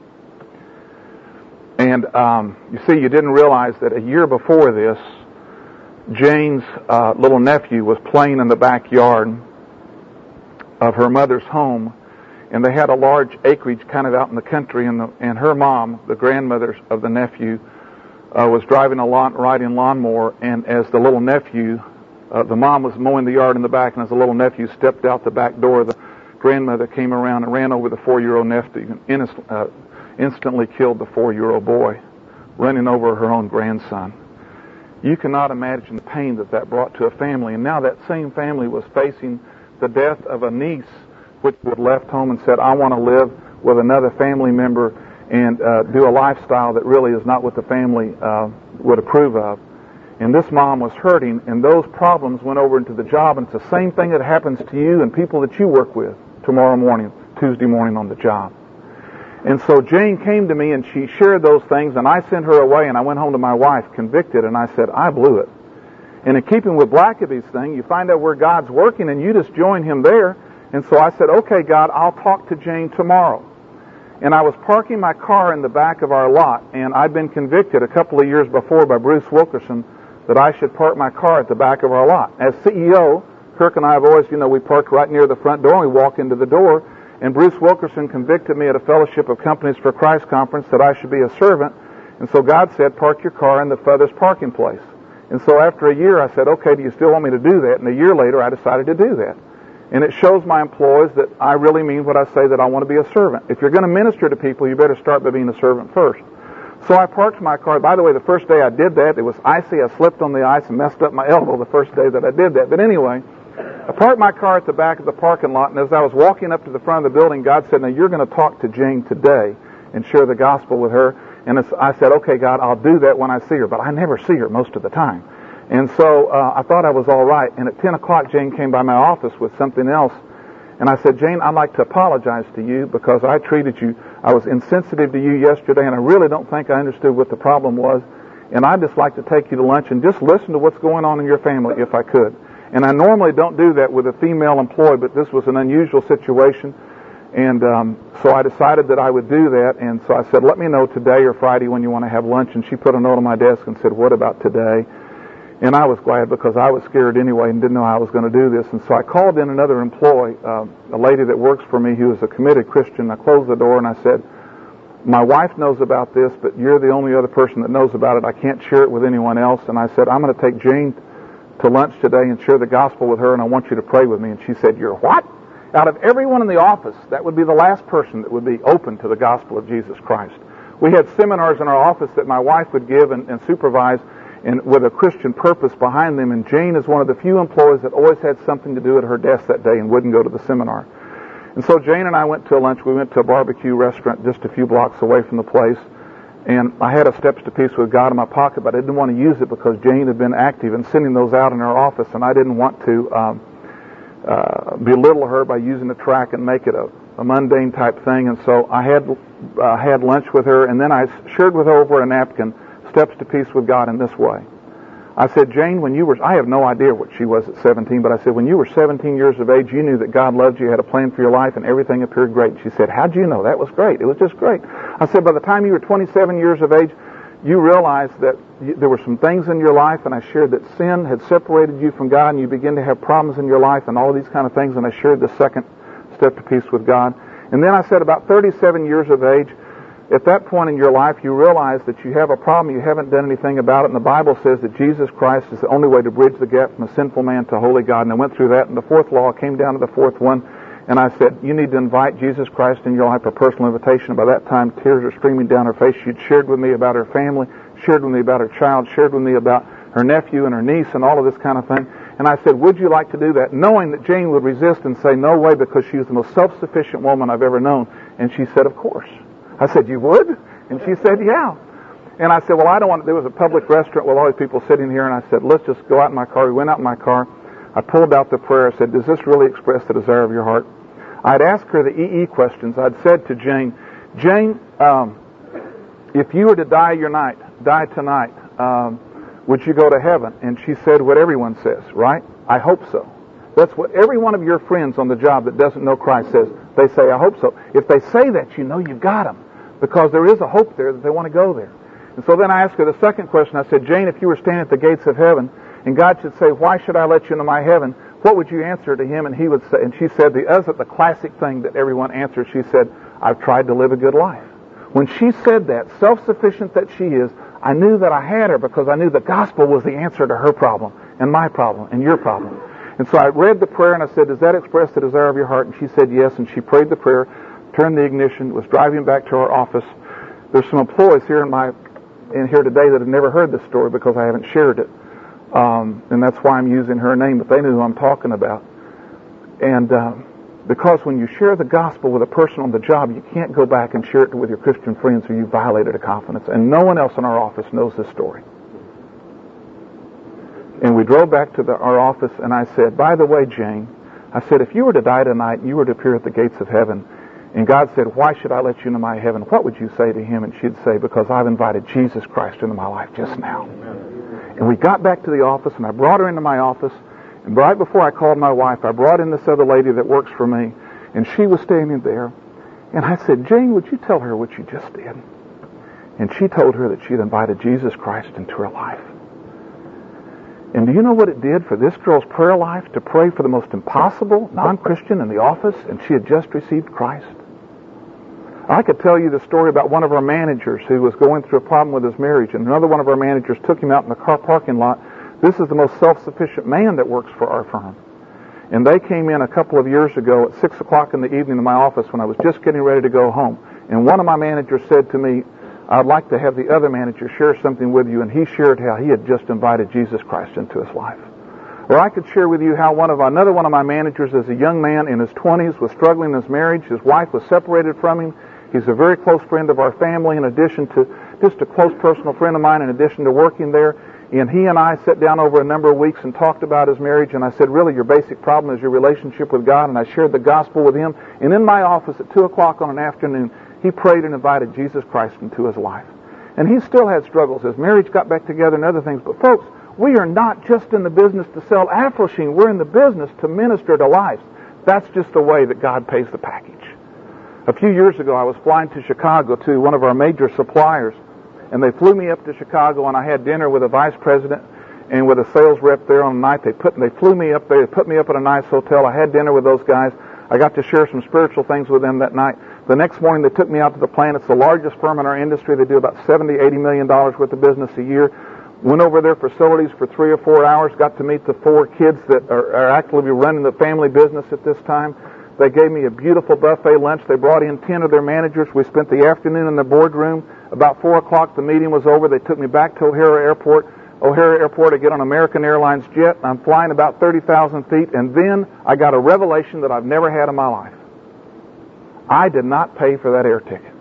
Speaker 1: And you see, you didn't realize that a year before this, Jane's little nephew was playing in the backyard of her mother's home, and they had a large acreage kind of out in the country, and her mom, the grandmother of the nephew, was riding lawnmower, and as the little nephew, the mom was mowing the yard in the back, and as the little nephew stepped out the back door, the grandmother came around and ran over the 4-year-old nephew and instantly killed the 4-year-old boy, running over her own grandson. You cannot imagine the pain that brought to a family, and now that same family was facing the death of a niece, which had left home and said, I want to live with another family member and do a lifestyle that really is not what the family would approve of. And this mom was hurting, and those problems went over into the job, and it's the same thing that happens to you and people that you work with tomorrow morning, Tuesday morning on the job. And so Jane came to me, and she shared those things, and I sent her away, and I went home to my wife, convicted, and I said, I blew it. And in keeping with Blackaby's thing, you find out where God's working, and you just join him there. And so I said, okay, God, I'll talk to Jane tomorrow. And I was parking my car in the back of our lot, and I'd been convicted a couple of years before by Bruce Wilkerson that I should park my car at the back of our lot. As CEO, Kirk and I have always, we parked right near the front door, and we walk into the door, and Bruce Wilkerson convicted me at a Fellowship of Companies for Christ conference that I should be a servant. And so God said, park your car in the furthest parking place. And so after a year, I said, okay, do you still want me to do that? And a year later, I decided to do that. And it shows my employees that I really mean what I say, that I want to be a servant. If you're going to minister to people, you better start by being a servant first. So I parked my car. By the way, the first day I did that, it was icy. I slipped on the ice and messed up my elbow the first day that I did that. But anyway, I parked my car at the back of the parking lot, and as I was walking up to the front of the building, God said, now you're going to talk to Jane today and share the gospel with her. And I said, okay, God, I'll do that when I see her. But I never see her most of the time. And so I thought I was all right. And at 10 o'clock, Jane came by my office with something else. And I said, Jane, I'd like to apologize to you because I was insensitive to you yesterday, and I really don't think I understood what the problem was. And I'd just like to take you to lunch and just listen to what's going on in your family if I could. And I normally don't do that with a female employee, but this was an unusual situation. And so I decided that I would do that. And so I said, let me know today or Friday when you want to have lunch. And she put a note on my desk and said, what about today? And I was glad because I was scared anyway and didn't know how I was going to do this. And so I called in another employee, a lady that works for me who is a committed Christian. I closed the door and I said, my wife knows about this, but you're the only other person that knows about it. I can't share it with anyone else. And I said, I'm going to take Jane to lunch today and share the gospel with her, and I want you to pray with me. And she said, you're what? Out of everyone in the office, that would be the last person that would be open to the gospel of Jesus Christ. We had seminars in our office that my wife would give and supervise, and with a Christian purpose behind them. And Jane is one of the few employees that always had something to do at her desk that day and wouldn't go to the seminar. And so Jane and I went to a lunch. We went to a barbecue restaurant just a few blocks away from the place. And I had a Steps to Peace with God in my pocket, but I didn't want to use it because Jane had been active in sending those out in our office, and I didn't want to belittle her by using the track and make it a mundane type thing. And so I had lunch with her, and then I shared with her over a napkin Steps to Peace with God in this way. I said, Jane, when you were, I have no idea what she was at 17, but I said, when you were 17 years of age, you knew that God loved you, had a plan for your life, and everything appeared great. She said, how'd you know? That was great. It was just great. I said, by the time you were 27 years of age, you realized that there were some things in your life, and I shared that sin had separated you from God, and you begin to have problems in your life, and all of these kind of things, and I shared the second Step to Peace with God. And then I said, about 37 years of age, at that point in your life, you realize that you have a problem, you haven't done anything about it, and the Bible says that Jesus Christ is the only way to bridge the gap from a sinful man to a holy God. And I went through that, and the fourth law came down to the fourth one, and I said, you need to invite Jesus Christ in your life, a personal invitation. And by that time, tears are streaming down her face. She'd shared with me about her family, shared with me about her child, shared with me about her nephew and her niece and all of this kind of thing. And I said, would you like to do that? Knowing that Jane would resist and say, no way, because she was the most self-sufficient woman I've ever known. And she said, of course. I said, you would? And she said, yeah. And I said, well, I don't want to. There was a public restaurant with all these people sitting here, and I said, let's just go out in my car. We went out in my car. I pulled out the prayer. I said, does this really express the desire of your heart? I'd asked her the EE questions. I'd said to Jane, if you were to die tonight, would you go to heaven? And she said what everyone says, right? I hope so. That's what every one of your friends on the job that doesn't know Christ says. They say, I hope so. If they say that, you know you've got them, because there is a hope there that they want to go there. And so then I asked her the second question. I said, Jane, if you were standing at the gates of heaven and God should say, why should I let you into my heaven? What would you answer to him? And he would say, and she said, the classic thing that everyone answers, she said, I've tried to live a good life. When she said that, self-sufficient that she is, I knew that I had her, because I knew the gospel was the answer to her problem and my problem and your problem. And so I read the prayer and I said, does that express the desire of your heart? And she said yes, and she prayed the prayer, turned the ignition, was driving back to our office. There's some employees here in here today that have never heard this story because I haven't shared it. And that's why I'm using her name, but they knew who I'm talking about. And because when you share the gospel with a person on the job, you can't go back and share it with your Christian friends, or you violated a confidence. And no one else in our office knows this story. And we drove back to our office, and I said, by the way, Jane, I said, if you were to die tonight and you were to appear at the gates of heaven, and God said, why should I let you into my heaven? What would you say to him? And she'd say, because I've invited Jesus Christ into my life just now. And we got back to the office, and I brought her into my office. And right before I called my wife, I brought in this other lady that works for me, and she was standing there. And I said, Jane, would you tell her what you just did? And she told her that she had invited Jesus Christ into her life. And do you know what it did for this girl's prayer life to pray for the most impossible non-Christian in the office, and she had just received Christ? I could tell you the story about one of our managers who was going through a problem with his marriage, and another one of our managers took him out in the car parking lot. This is the most self-sufficient man that works for our firm. And they came in a couple of years ago at 6 o'clock in the evening to my office when I was just getting ready to go home. And one of my managers said to me, I'd like to have the other manager share something with you. And he shared how he had just invited Jesus Christ into his life. Or I could share with you how another one of my managers is a young man in his 20s, was struggling in his marriage. His wife was separated from him. He's a very close friend of our family, in addition to just a close personal friend of mine, in addition to working there. And he and I sat down over a number of weeks and talked about his marriage. And I said, really, your basic problem is your relationship with God. And I shared the gospel with him. And in my office at 2 o'clock on an afternoon, he prayed and invited Jesus Christ into his life. And he still had struggles. His marriage got back together and other things. But folks, we are not just in the business to sell Afrosheen. We're in the business to minister to lives. That's just the way that God pays the package. A few years ago, I was flying to Chicago to one of our major suppliers. And they flew me up to Chicago, and I had dinner with a vice president and with a sales rep there on the night. They flew me up there. They put me up at a nice hotel. I had dinner with those guys. I got to share some spiritual things with them that night. The next morning, they took me out to the plant. It's the largest firm in our industry. They do about $70, $80 million worth of business a year. Went over their facilities for 3 or 4 hours. Got to meet the 4 kids that are actively running the family business at this time. They gave me a beautiful buffet lunch. They brought in 10 of their managers. We spent the afternoon in the boardroom. About 4 o'clock, the meeting was over. They took me back to O'Hare Airport. O'Hare Airport, I get on American Airlines jet. I'm flying about 30,000 feet, and then I got a revelation that I've never had in my life. I did not pay for that air ticket.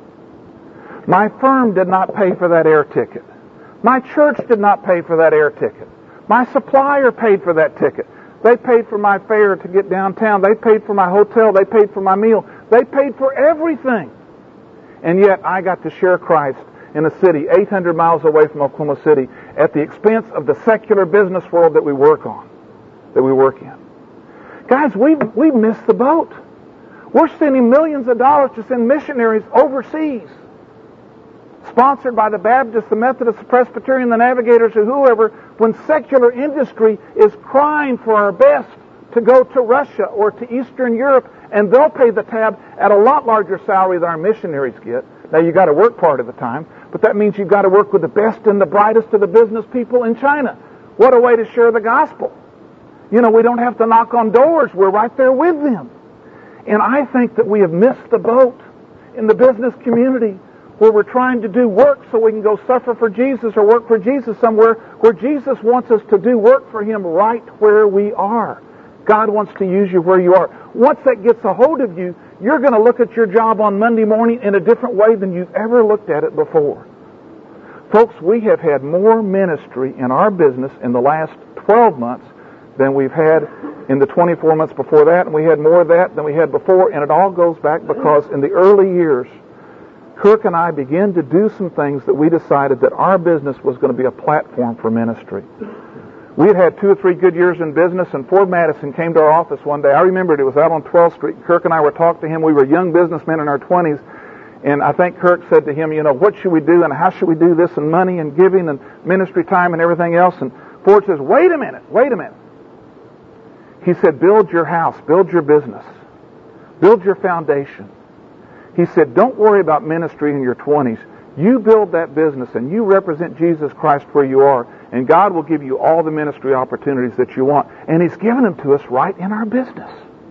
Speaker 1: My firm did not pay for that air ticket. My church did not pay for that air ticket. My supplier paid for that ticket. They paid for my fare to get downtown. They paid for my hotel. They paid for my meal. They paid for everything. And yet I got to share Christ in a city 800 miles away from Oklahoma City at the expense of the secular business world that we work in. Guys, we've missed the boat. We're spending millions of dollars to send missionaries overseas, sponsored by the Baptists, the Methodists, the Presbyterian, the Navigators, or whoever, when secular industry is crying for our best to go to Russia or to Eastern Europe, and they'll pay the tab at a lot larger salary than our missionaries get. Now, you got to work part of the time, but that means you've got to work with the best and the brightest of the business people in China. What a way to share the gospel. You know, we don't have to knock on doors. We're right there with them. And I think that we have missed the boat in the business community where we're trying to do work so we can go suffer for Jesus or work for Jesus somewhere where Jesus wants us to do work for Him right where we are. God wants to use you where you are. Once that gets a hold of you, you're going to look at your job on Monday morning in a different way than you've ever looked at it before. Folks, we have had more ministry in our business in the last 12 months than we've had in the 24 months before that, and we had more of that than we had before, and it all goes back because in the early years, Kirk and I began to do some things that we decided that our business was going to be a platform for ministry. We had had 2 or 3 good years in business, and Ford Madison came to our office one day. I remembered it was out on 12th Street. Kirk and I were talking to him. We were young businessmen in our 20s, and I think Kirk said to him, you know, what should we do, and how should we do this, and money, and giving, and ministry time, and everything else. And Ford says, wait a minute. He said, build your house, build your business, build your foundation. He said, don't worry about ministry in your 20s. You build that business and you represent Jesus Christ where you are, and God will give you all the ministry opportunities that you want. And He's given them to us right in our business.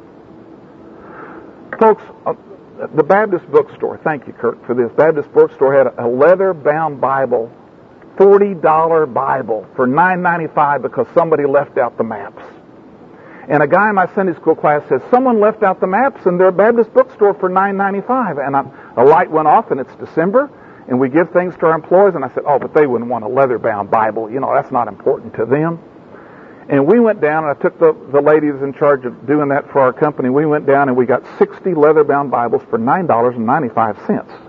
Speaker 1: Folks, the Baptist bookstore, thank you, Kirk, for this. Baptist bookstore had a leather-bound Bible, $40 Bible for $9.95 because somebody left out the maps. And a guy in my Sunday school class says, someone left out the maps in their Baptist bookstore for $9.95. And a light went off, and it's December, and we give things to our employees. And I said, oh, but they wouldn't want a leather-bound Bible. You know, that's not important to them. And we went down, and I took the lady that's in charge of doing that for our company. We went down, and we got 60 leather-bound Bibles for $9.95.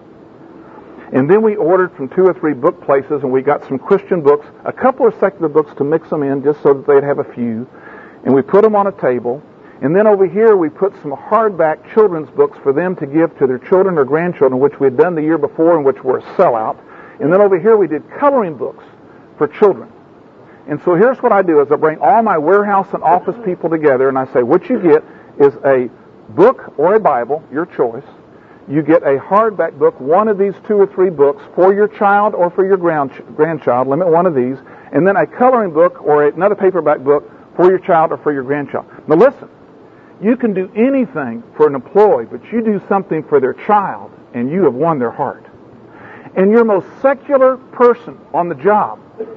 Speaker 1: And then we ordered from 2 or 3 book places, and we got some Christian books, a couple of secular books to mix them in just so that they'd have a few. And we put them on a table. And then over here we put some hardback children's books for them to give to their children or grandchildren, which we had done the year before and which were a sellout. And then over here we did coloring books for children. And so here's what I do is I bring all my warehouse and office people together, and I say, what you get is a book or a Bible, your choice. You get a hardback book, one of these 2 or 3 books for your child or for your grandchild, limit one of these, and then a coloring book or another paperback book for your child or for your grandchild. Now listen, you can do anything for an employee, but you do something for their child, and you have won their heart. And your most secular person on the job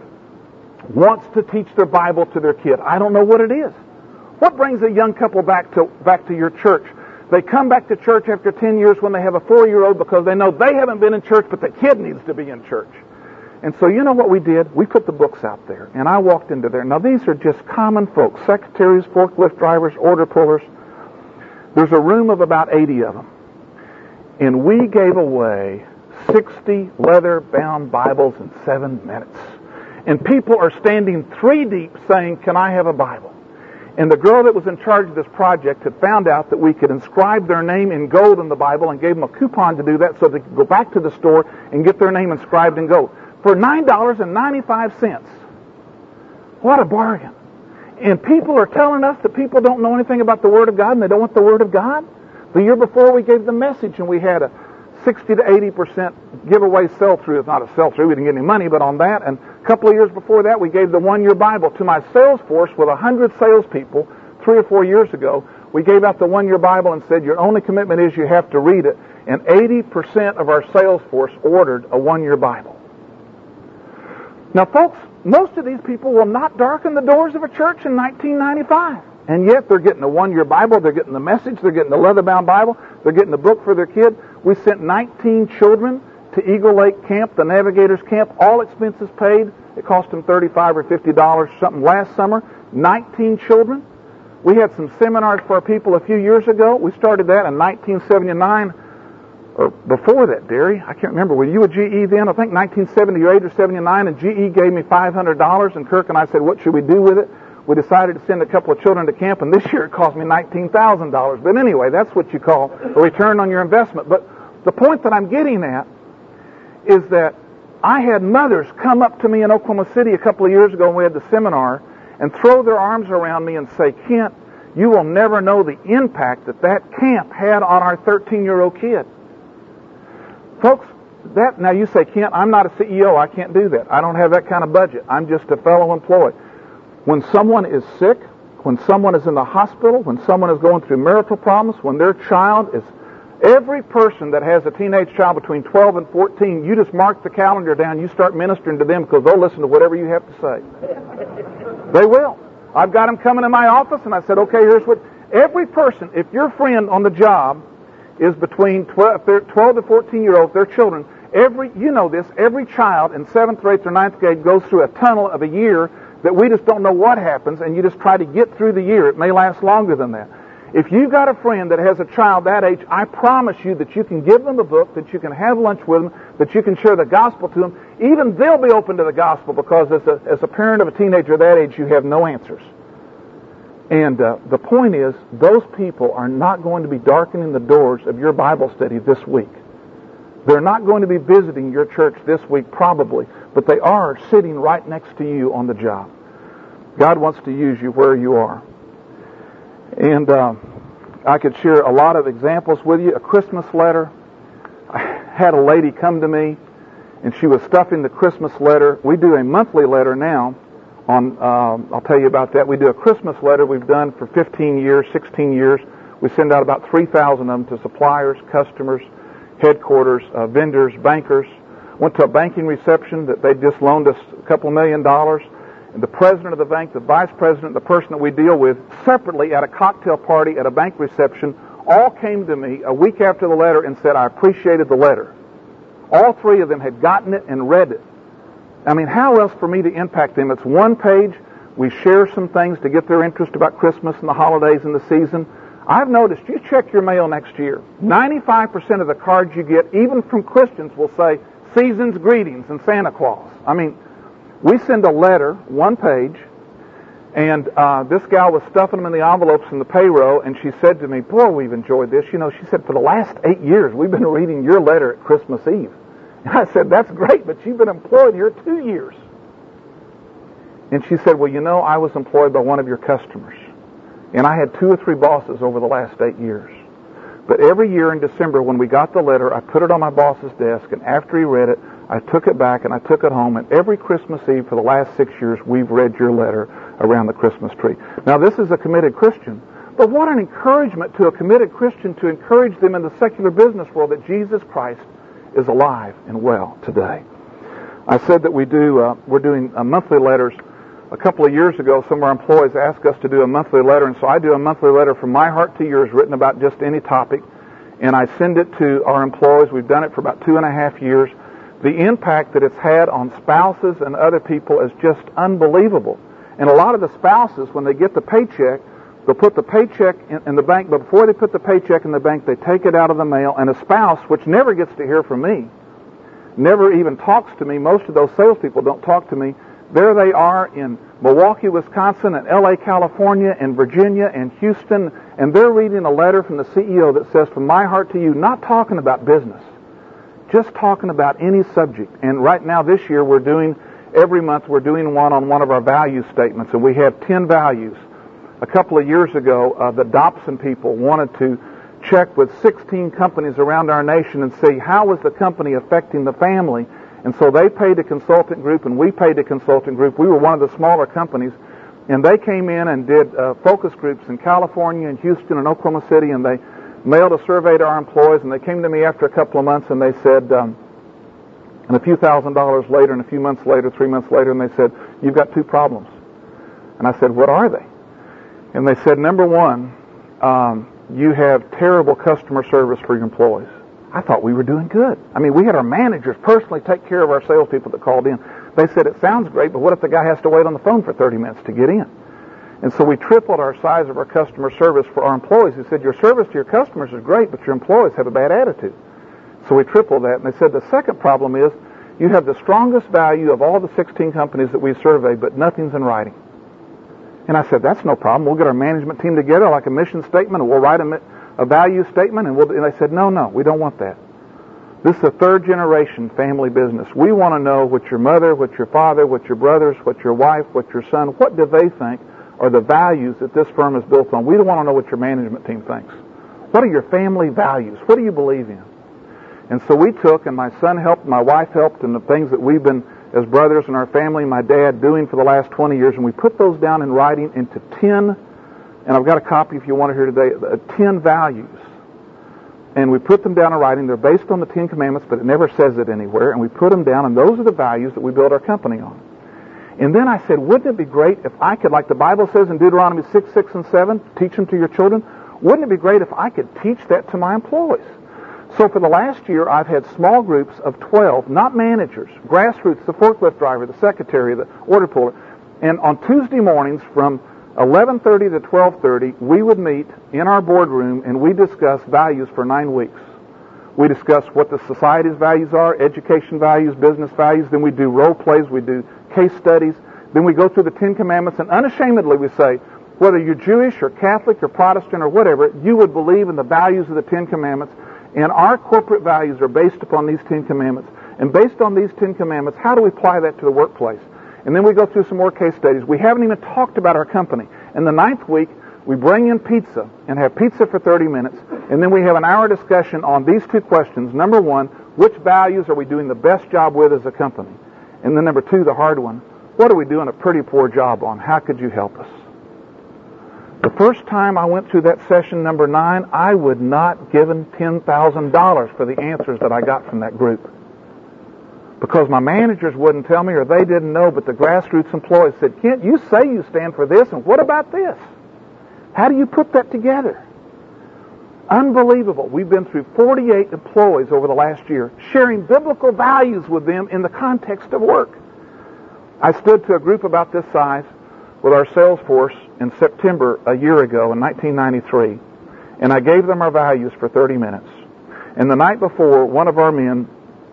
Speaker 1: wants to teach their Bible to their kid. I don't know what it is. What brings a young couple back to your church? They come back to church after 10 years when they have a 4-year-old because they know they haven't been in church, but the kid needs to be in church. And so you know what we did? We put the books out there, and I walked into there. Now these are just common folks, secretaries, forklift drivers, order pullers. There's a room of about 80 of them. And we gave away 60 leather-bound Bibles in 7 minutes. And people are standing 3 deep saying, can I have a Bible? And the girl that was in charge of this project had found out that we could inscribe their name in gold in the Bible and gave them a coupon to do that so they could go back to the store and get their name inscribed in gold. For $9.95. What a bargain. And people are telling us that people don't know anything about the Word of God and they don't want the Word of God. The year before we gave the message and we had a 60 to 80% giveaway sell-through. It's not a sell-through, we didn't get any money, but on that. And a couple of years before that, we gave the 1-year Bible to my sales force with 100 salespeople 3 or 4 years ago. We gave out the one-year Bible and said your only commitment is you have to read it. And 80% of our sales force ordered a one-year Bible. Now, folks, most of these people will not darken the doors of a church in 1995. And yet they're getting a one-year Bible, they're getting the message, they're getting the leather-bound Bible, they're getting the book for their kid. We sent 19 children to Eagle Lake Camp, the Navigators Camp, all expenses paid. It cost them $35 or $50 something last summer. 19 children. We had some seminars for our people a few years ago. We started that in 1979, or before that, Derry. I can't remember. Were you a GE then? I think 1978 or 79, and GE gave me $500, and Kirk and I said, what should we do with it? We decided to send a couple of children to camp, and this year it cost me $19,000. But anyway, that's what you call a return on your investment. But the point that I'm getting at is that I had mothers come up to me in Oklahoma City a couple of years ago when we had the seminar and throw their arms around me and say, Kent, you will never know the impact that that camp had on our 13-year-old kid. Folks, now you say, Kent, I'm not a CEO. I can't do that. I don't have that kind of budget. I'm just a fellow employee. When someone is sick, when someone is in the hospital, when someone is going through marital problems, when their child is... Every person that has a teenage child between 12 and 14, you just mark the calendar down, you start ministering to them because they'll listen to whatever you have to say. They will. I've got them coming in my office, and I said, okay, here's what... Every person, if your friend on the job is between 12 to 14-year-olds, their children, you know this, every child in 7th or 8th or 9th grade goes through a tunnel of a year that we just don't know what happens, and you just try to get through the year. It may last longer than that. If you've got a friend that has a child that age, I promise you that you can give them a book, that you can have lunch with them, that you can share the gospel to them. Even they'll be open to the gospel because as a parent of a teenager that age, you have no answers. And the point is, those people are not going to be darkening the doors of your Bible study this week. They're not going to be visiting your church this week, probably, but they are sitting right next to you on the job. God wants to use you where you are. And I could share a lot of examples with you. A Christmas letter. I had a lady come to me, and she was stuffing the Christmas letter. We do a monthly letter now. I'll tell you about that. We do a Christmas letter we've done for 15 years, 16 years. We send out about 3,000 of them to suppliers, customers, headquarters, vendors, bankers. Went to a banking reception that they just loaned us a couple $1 million. And the president of the bank, the vice president, the person that we deal with, separately at a cocktail party at a bank reception, all came to me a week after the letter and said, I appreciated the letter. All three of them had gotten it and read it. I mean, how else for me to impact them? It's one page. We share some things to get their interest about Christmas and the holidays and the season. I've noticed, you check your mail next year, 95% of the cards you get, even from Christians, will say, season's greetings and Santa Claus. I mean, we send a letter, one page, and this gal was stuffing them in the envelopes in the payroll, and she said to me, boy, we've enjoyed this. You know, she said, for the last 8 years, we've been reading your letter at Christmas Eve. And I said, that's great, but you've been employed here 2 years. And she said, well, you know, I was employed by one of your customers, and I had 2 or 3 bosses over the last 8 years. But every year in December, when we got the letter, I put it on my boss's desk, and after he read it, I took it back and I took it home, and every Christmas Eve for the last 6 years, we've read your letter around the Christmas tree. Now, this is a committed Christian, but what an encouragement to a committed Christian to encourage them in the secular business world that Jesus Christ is alive and well today. I said that we're doing monthly letters. A couple of years ago, some of our employees asked us to do a monthly letter, and so I do a monthly letter from my heart to yours, written about just any topic, and I send it to our employees. We've done it for about 2.5 years. The impact that it's had on spouses and other people is just unbelievable. And a lot of the spouses, when they get the paycheck, they'll put the paycheck in the bank, but before they put the paycheck in the bank, they take it out of the mail, and a spouse, which never gets to hear from me, never even talks to me. Most of those salespeople don't talk to me. There they are in Milwaukee, Wisconsin, and L.A., California, and Virginia, and Houston, and they're reading a letter from the CEO that says, from my heart to you, not talking about business, just talking about any subject. And right now, this year, every month, we're doing one on one of our value statements, and we have 10 values. A couple of years ago, the Dobson people wanted to check with 16 companies around our nation and see how was the company affecting the family. And so they paid a consultant group, and we paid a consultant group. We were one of the smaller companies. And they came in and did focus groups in California and Houston and Oklahoma City, and they mailed a survey to our employees, and they came to me after a couple of months, and they said, and a few $1,000s later, and a few months later, 3 months later, and they said, you've got 2 problems. And I said, what are they? And they said, number one, you have terrible customer service for your employees. I thought we were doing good. I mean, we had our managers personally take care of our salespeople that called in. They said, it sounds great, but what if the guy has to wait on the phone for 30 minutes to get in? And so we tripled our size of our customer service for our employees. He said, your service to your customers is great, but your employees have a bad attitude. So we tripled that. And they said, the second problem is you have the strongest value of all the 16 companies that we surveyed, but nothing's in writing. And I said, that's no problem. We'll get our management team together like a mission statement, and we'll write a value statement. And they said, no, we don't want that. This is a third-generation family business. We want to know what your mother, what your father, what your brothers, what your wife, what your son, what do they think are the values that this firm is built on. We don't want to know what your management team thinks. What are your family values? What do you believe in? And so we took, and my son helped, my wife helped, and the things that we've been, as brothers and our family, my dad, doing for the last 20 years, and we put those down in writing into 10, and I've got a copy if you want to hear today, 10 values. And we put them down in writing. They're based on the 10 Commandments, but it never says it anywhere. And we put them down, and those are the values that we build our company on. And then I said, wouldn't it be great if I could, like the Bible says in Deuteronomy 6, 6, and 7, teach them to your children? Wouldn't it be great if I could teach that to my employees? So for the last year, I've had small groups of 12, not managers, grassroots, the forklift driver, the secretary, the order puller. And on Tuesday mornings from 11:30 to 12:30, we would meet in our boardroom and we discuss values for 9 weeks. We discuss what the society's values are, education values, business values. Then we do role plays, we do case studies. Then we go through the 10 Commandments, and unashamedly we say, whether you're Jewish or Catholic or Protestant or whatever, you would believe in the values of the 10 Commandments. And our corporate values are based upon these 10 Commandments. And based on these 10 Commandments, how do we apply that to the workplace? And then we go through some more case studies. We haven't even talked about our company. In the 9th week, we bring in pizza and have pizza for 30 minutes. And then we have an hour discussion on these 2 questions. Number 1, which values are we doing the best job with as a company? And then number 2, the hard one, what are we doing a pretty poor job on? How could you help us? The first time I went through that session, number 9, I would not given $10,000 for the answers that I got from that group. Because my managers wouldn't tell me, or they didn't know, but the grassroots employees said, Kent, you say you stand for this, and what about this? How do you put that together? Unbelievable. We've been through 48 employees over the last year, sharing biblical values with them in the context of work. I stood to a group about this size with our sales force in September a year ago in 1993, and I gave them our values for 30 minutes. And the night before, one of our men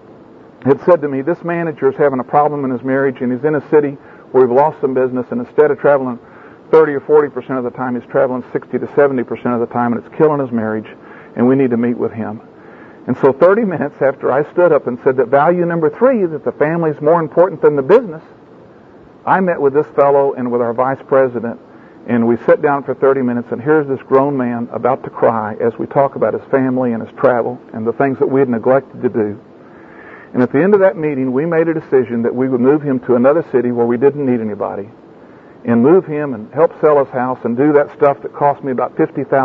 Speaker 1: had said to me, this manager is having a problem in his marriage, and he's in a city where we've lost some business, and instead of traveling 30 or 40% of the time, he's traveling 60 to 70% of the time, and it's killing his marriage, and we need to meet with him. And so 30 minutes after I stood up and said that value number 3, that the family is more important than the business, I met with this fellow and with our vice president, and we sat down for 30 minutes, and here's this grown man about to cry as we talk about his family and his travel and the things that we had neglected to do. And at the end of that meeting, we made a decision that we would move him to another city where we didn't need anybody, and move him and help sell his house and do that stuff that cost me about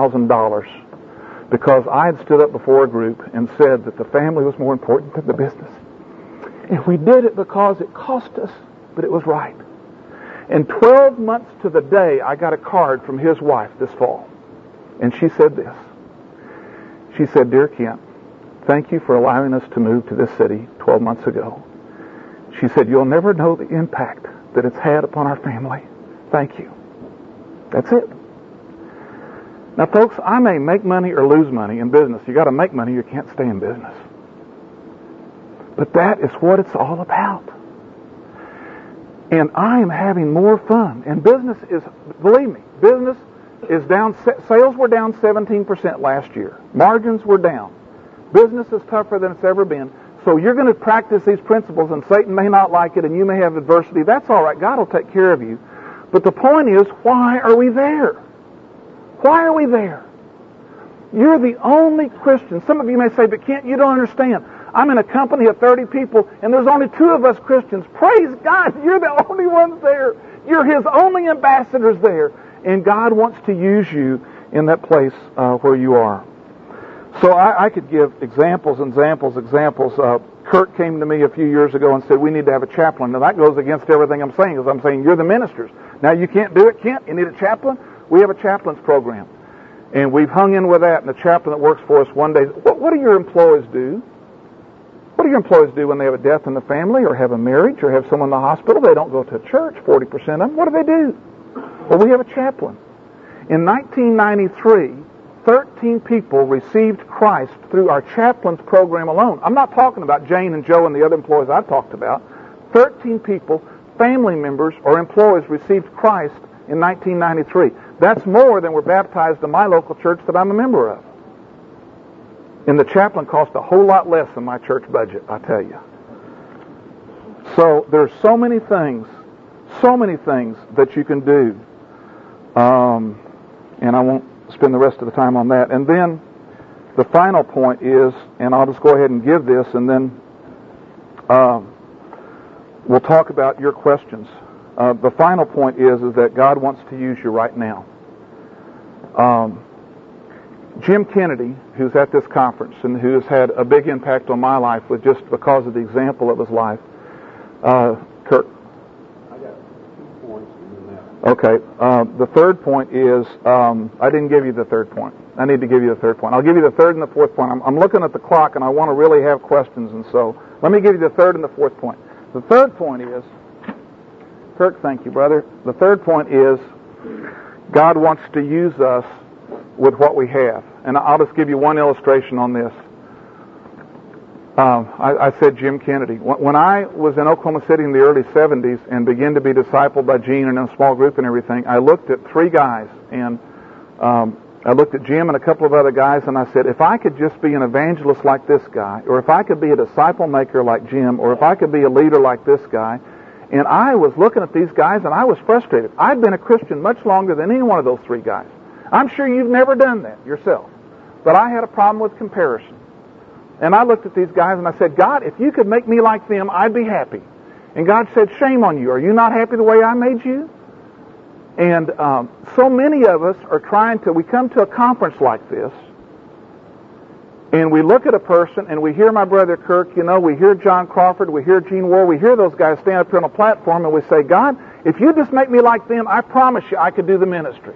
Speaker 1: $50,000, because I had stood up before a group and said that the family was more important than the business. And we did it because it cost us, but it was right. And 12 months to the day, I got a card from his wife this fall. And she said this. She said, Dear Kent, thank you for allowing us to move to this city 12 months ago. She said, you'll never know the impact that it's had upon our family. Thank you. That's it. Now, folks, I may make money or lose money in business. You got to make money, you can't stay in business. But that is what it's all about. And I am having more fun. And business is, believe me, business is down. Sales were down 17% last year. Margins were down. Business is tougher than it's ever been. So you're going to practice these principles, and Satan may not like it, and you may have adversity. That's all right. God will take care of you. But the point is, why are we there? Why are we there? You're the only Christian. Some of you may say, but Kent, you don't understand. I'm in a company of 30 people, and there's only 2 of us Christians. Praise God, you're the only ones there. You're His only ambassadors there. And God wants to use you in that place where you are. So I could give examples. Kurt came to me a few years ago and said, we need to have a chaplain. Now that goes against everything I'm saying, because I'm saying you're the ministers. Now you can't do it, Kent? You need a chaplain? We have a chaplain's program. And we've hung in with that, and the chaplain that works for us one day, what do your employees do? What do your employees do when they have a death in the family, or have a marriage, or have someone in the hospital? They don't go to church, 40% of them. What do? Well, we have a chaplain. In 1993, 13 people received Christ through our chaplain's program alone. I'm not talking about Jane and Joe and the other employees I've talked about. 13 people, family members or employees, received Christ in 1993. That's more than were baptized in my local church that I'm a member of. And the chaplain cost a whole lot less than my church budget, I tell you. So there's so many things that you can do. And I won't spend the rest of the time on that. And then the final point is, and I'll just go ahead and give this, and then we'll talk about your questions. The final point is that God wants to use you right now. Jim Kennedy, who's at this conference and who has had a big impact on my life with just because of the example of his life. Kurt.
Speaker 2: I got 2 points in that.
Speaker 1: Okay. The third point is, I didn't give you the third point. I need to give you the third point. I'll give you the third and the fourth point. I'm looking at the clock, and I want to really have questions, and so let me give you the third and the fourth point. The third point is, Kirk, thank you, brother. The third point is, God wants to use us with what we have. And I'll just give you one illustration on this. I said Jim Kennedy. When I was in Oklahoma City in the early 70s and began to be discipled by Gene and in a small group and everything, I looked at 3 guys, and I looked at Jim and a couple of other guys, and I said, if I could just be an evangelist like this guy, or if I could be a disciple maker like Jim, or if I could be a leader like this guy. And I was looking at these guys, and I was frustrated. I'd been a Christian much longer than any one of those 3 guys. I'm sure you've never done that yourself. But I had a problem with comparison. And I looked at these guys and I said, God, if you could make me like them, I'd be happy. And God said, shame on you. Are you not happy the way I made you? And so many of us are we come to a conference like this, and we look at a person, and we hear my brother Kirk, we hear John Crawford, we hear Gene Ward, we hear those guys stand up here on a platform, and we say, God, if you just make me like them, I promise you I could do the ministry.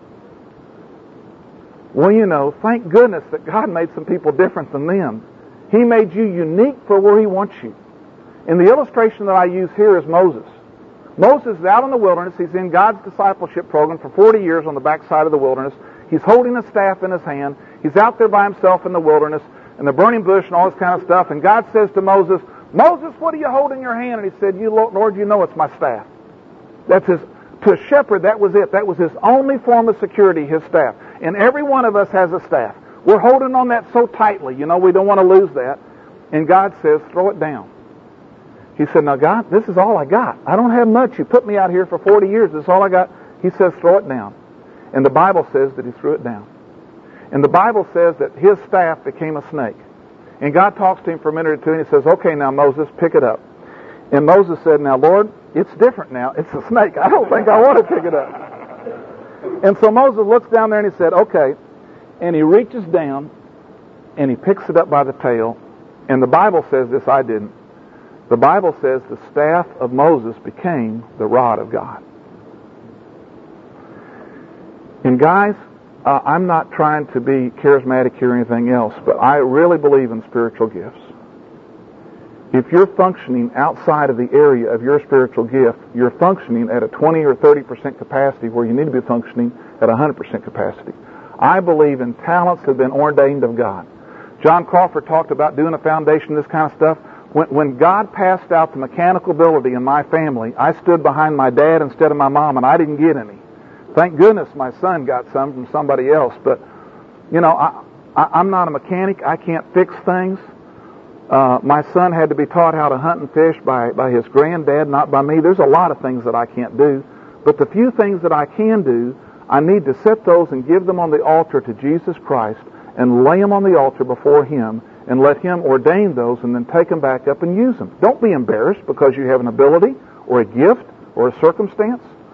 Speaker 1: Well, thank goodness that God made some people different than them. He made you unique for where He wants you. And the illustration that I use here is Moses. Moses is out in the wilderness. He's in God's discipleship program for 40 years on the backside of the wilderness. He's holding a staff in his hand. He's out there by himself in the wilderness and the burning bush and all this kind of stuff. And God says to Moses, Moses, what do you hold in your hand? And he said, Lord, you know it's my staff. To a shepherd, that was it. That was his only form of security, his staff. And every one of us has a staff. We're holding on that so tightly, we don't want to lose that. And God says, throw it down. He said, now God, this is all I got. I don't have much. You put me out here for 40 years. This is all I got. He says, throw it down. And the Bible says that he threw it down. And the Bible says that his staff became a snake. And God talks to him for a minute or two, and he says, okay, now Moses, pick it up. And Moses said, now Lord, it's different now. It's a snake. I don't think I want to pick it up. And so Moses looks down there and he said, okay. And he reaches down and he picks it up by the tail. And the Bible says this, I didn't. The Bible says the staff of Moses became the rod of God. And guys, I'm not trying to be charismatic here or anything else, but I really believe in spiritual gifts. If you're functioning outside of the area of your spiritual gift, you're functioning at a 20 or 30% capacity where you need to be functioning at 100% capacity. I believe in talents that have been ordained of God. John Crawford talked about doing a foundation, this kind of stuff. When God passed out the mechanical ability in my family, I stood behind my dad instead of my mom, and I didn't get any. Thank goodness my son got some from somebody else. But, I'm not a mechanic. I can't fix things. My son had to be taught how to hunt and fish by his granddad, not by me. There's a lot of things that I can't do. But the few things that I can do, I need to set those and give them on the altar to Jesus Christ and lay them on the altar before Him and let Him ordain those and then take them back up and use them. Don't be embarrassed because you have an ability or a gift or a circumstance.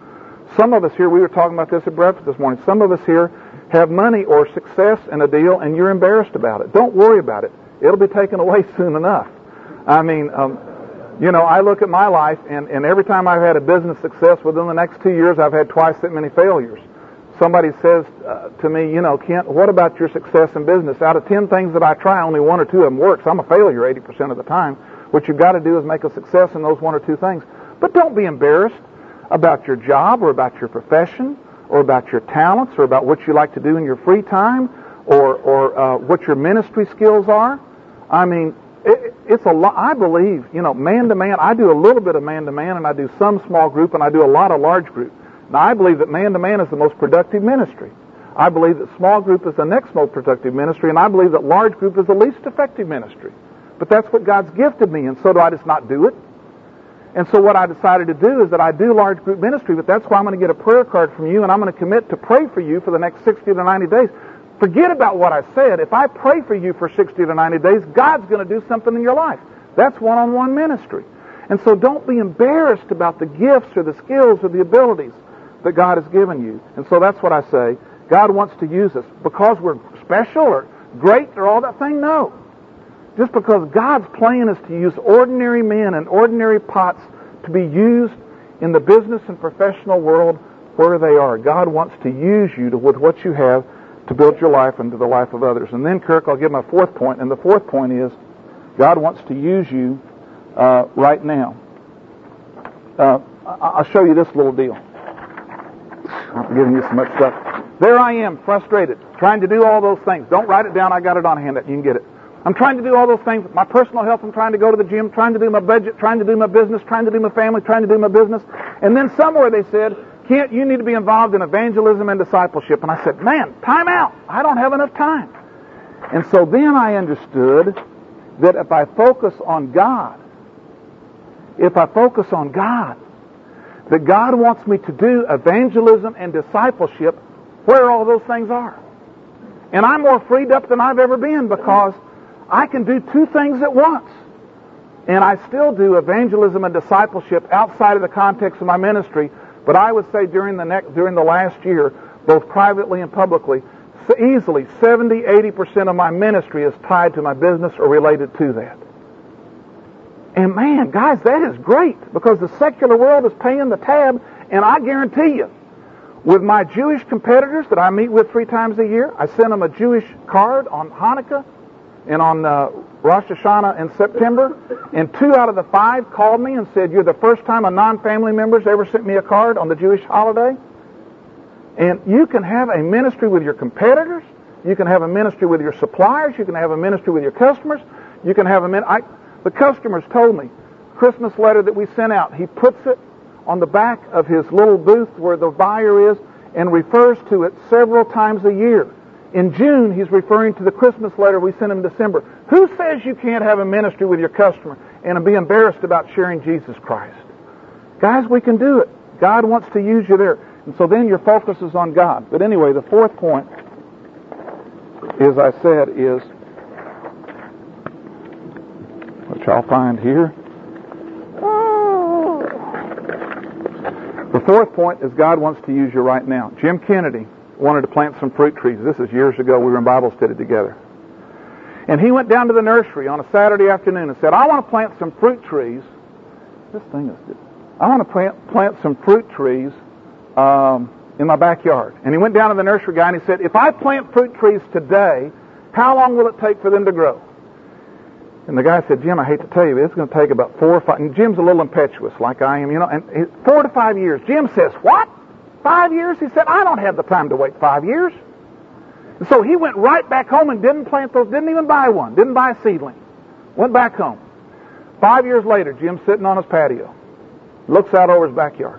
Speaker 1: Some of us here, we were talking about this at breakfast this morning, some of us here have money or success in a deal and you're embarrassed about it. Don't worry about it. It'll be taken away soon enough. I mean, I look at my life and every time I've had a business success, within the next 2 years I've had twice that many failures. Somebody says to me, Kent, what about your success in business? Out of 10 things that I try, only 1 or 2 of them works. I'm a failure 80% of the time. What you've got to do is make a success in those 1 or 2 things. But don't be embarrassed about your job or about your profession or about your talents or about what you like to do in your free time or what your ministry skills are. I mean, it's a lot. I believe, man to man, I do a little bit of man to man and I do some small group and I do a lot of large group. Now, I believe that man to man is the most productive ministry. I believe that small group is the next most productive ministry, and I believe that large group is the least effective ministry. But that's what God's gifted me, and so do I just not do it? And so what I decided to do is that I do large group ministry, but that's why I'm going to get a prayer card from you, and I'm going to commit to pray for you for the next 60 to 90 days. Forget about what I said. If I pray for you for 60 to 90 days, God's going to do something in your life. That's one-on-one ministry. And so don't be embarrassed about the gifts or the skills or the abilities that God has given you. And so that's what I say. God wants to use us because we're special or great or all that thing. No. Just because God's plan is to use ordinary men and ordinary pots to be used in the business and professional world where they are. God wants to use you with what you have to build your life into the life of others. And then, Kirk, I'll give my 4th point. And the 4th point is God wants to use you right now. I'll show you this little deal. I'm giving you so much stuff. There I am, frustrated, trying to do all those things. Don't write it down. I got it on hand. You can get it. I'm trying to do all those things. My personal health, I'm trying to go to the gym, trying to do my budget, trying to do my business, trying to do my family, trying to do my business. And then somewhere they said, Kent, you need to be involved in evangelism and discipleship. And I said, man, time out. I don't have enough time. And so then I understood that if I focus on God, that God wants me to do evangelism and discipleship where all those things are. And I'm more freed up than I've ever been because I can do 2 things at once. And I still do evangelism and discipleship outside of the context of my ministry, but I would say during the last year, both privately and publicly, easily 70-80% of my ministry is tied to my business or related to that. And man, guys, that is great because the secular world is paying the tab, and I guarantee you, with my Jewish competitors that I meet with 3 times a year, I send them a Jewish card on Hanukkah and on Rosh Hashanah in September, and 2 out of the 5 called me and said, you're the first time a non-family member's ever sent me a card on the Jewish holiday. And you can have a ministry with your competitors, you can have a ministry with your suppliers, you can have a ministry with your customers, you can have the customers told me, Christmas letter that we sent out, he puts it on the back of his little booth where the buyer is and refers to it several times a year. In June, he's referring to the Christmas letter we sent him in December. Who says you can't have a ministry with your customer and be embarrassed about sharing Jesus Christ? Guys, we can do it. God wants to use you there. And so then your focus is on God. But anyway, the 4th point, as I said, is, which I'll find here. The 4th point is God wants to use you right now. Jim Kennedy wanted to plant some fruit trees. This is years ago. We were in Bible study together. And he went down to the nursery on a Saturday afternoon and said, I want to plant some fruit trees. This thing is good. I want to plant some fruit trees in my backyard. And he went down to the nursery guy and he said, if I plant fruit trees today, how long will it take for them to grow? And the guy said, Jim, I hate to tell you, it's going to take about 4 or 5. And Jim's a little impetuous like I am, and 4 to 5 years. Jim says, what? 5 years? He said, I don't have the time to wait 5 years. And so he went right back home and didn't plant those, didn't even buy one, didn't buy a seedling. Went back home. 5 years later, Jim's sitting on his patio, looks out over his backyard.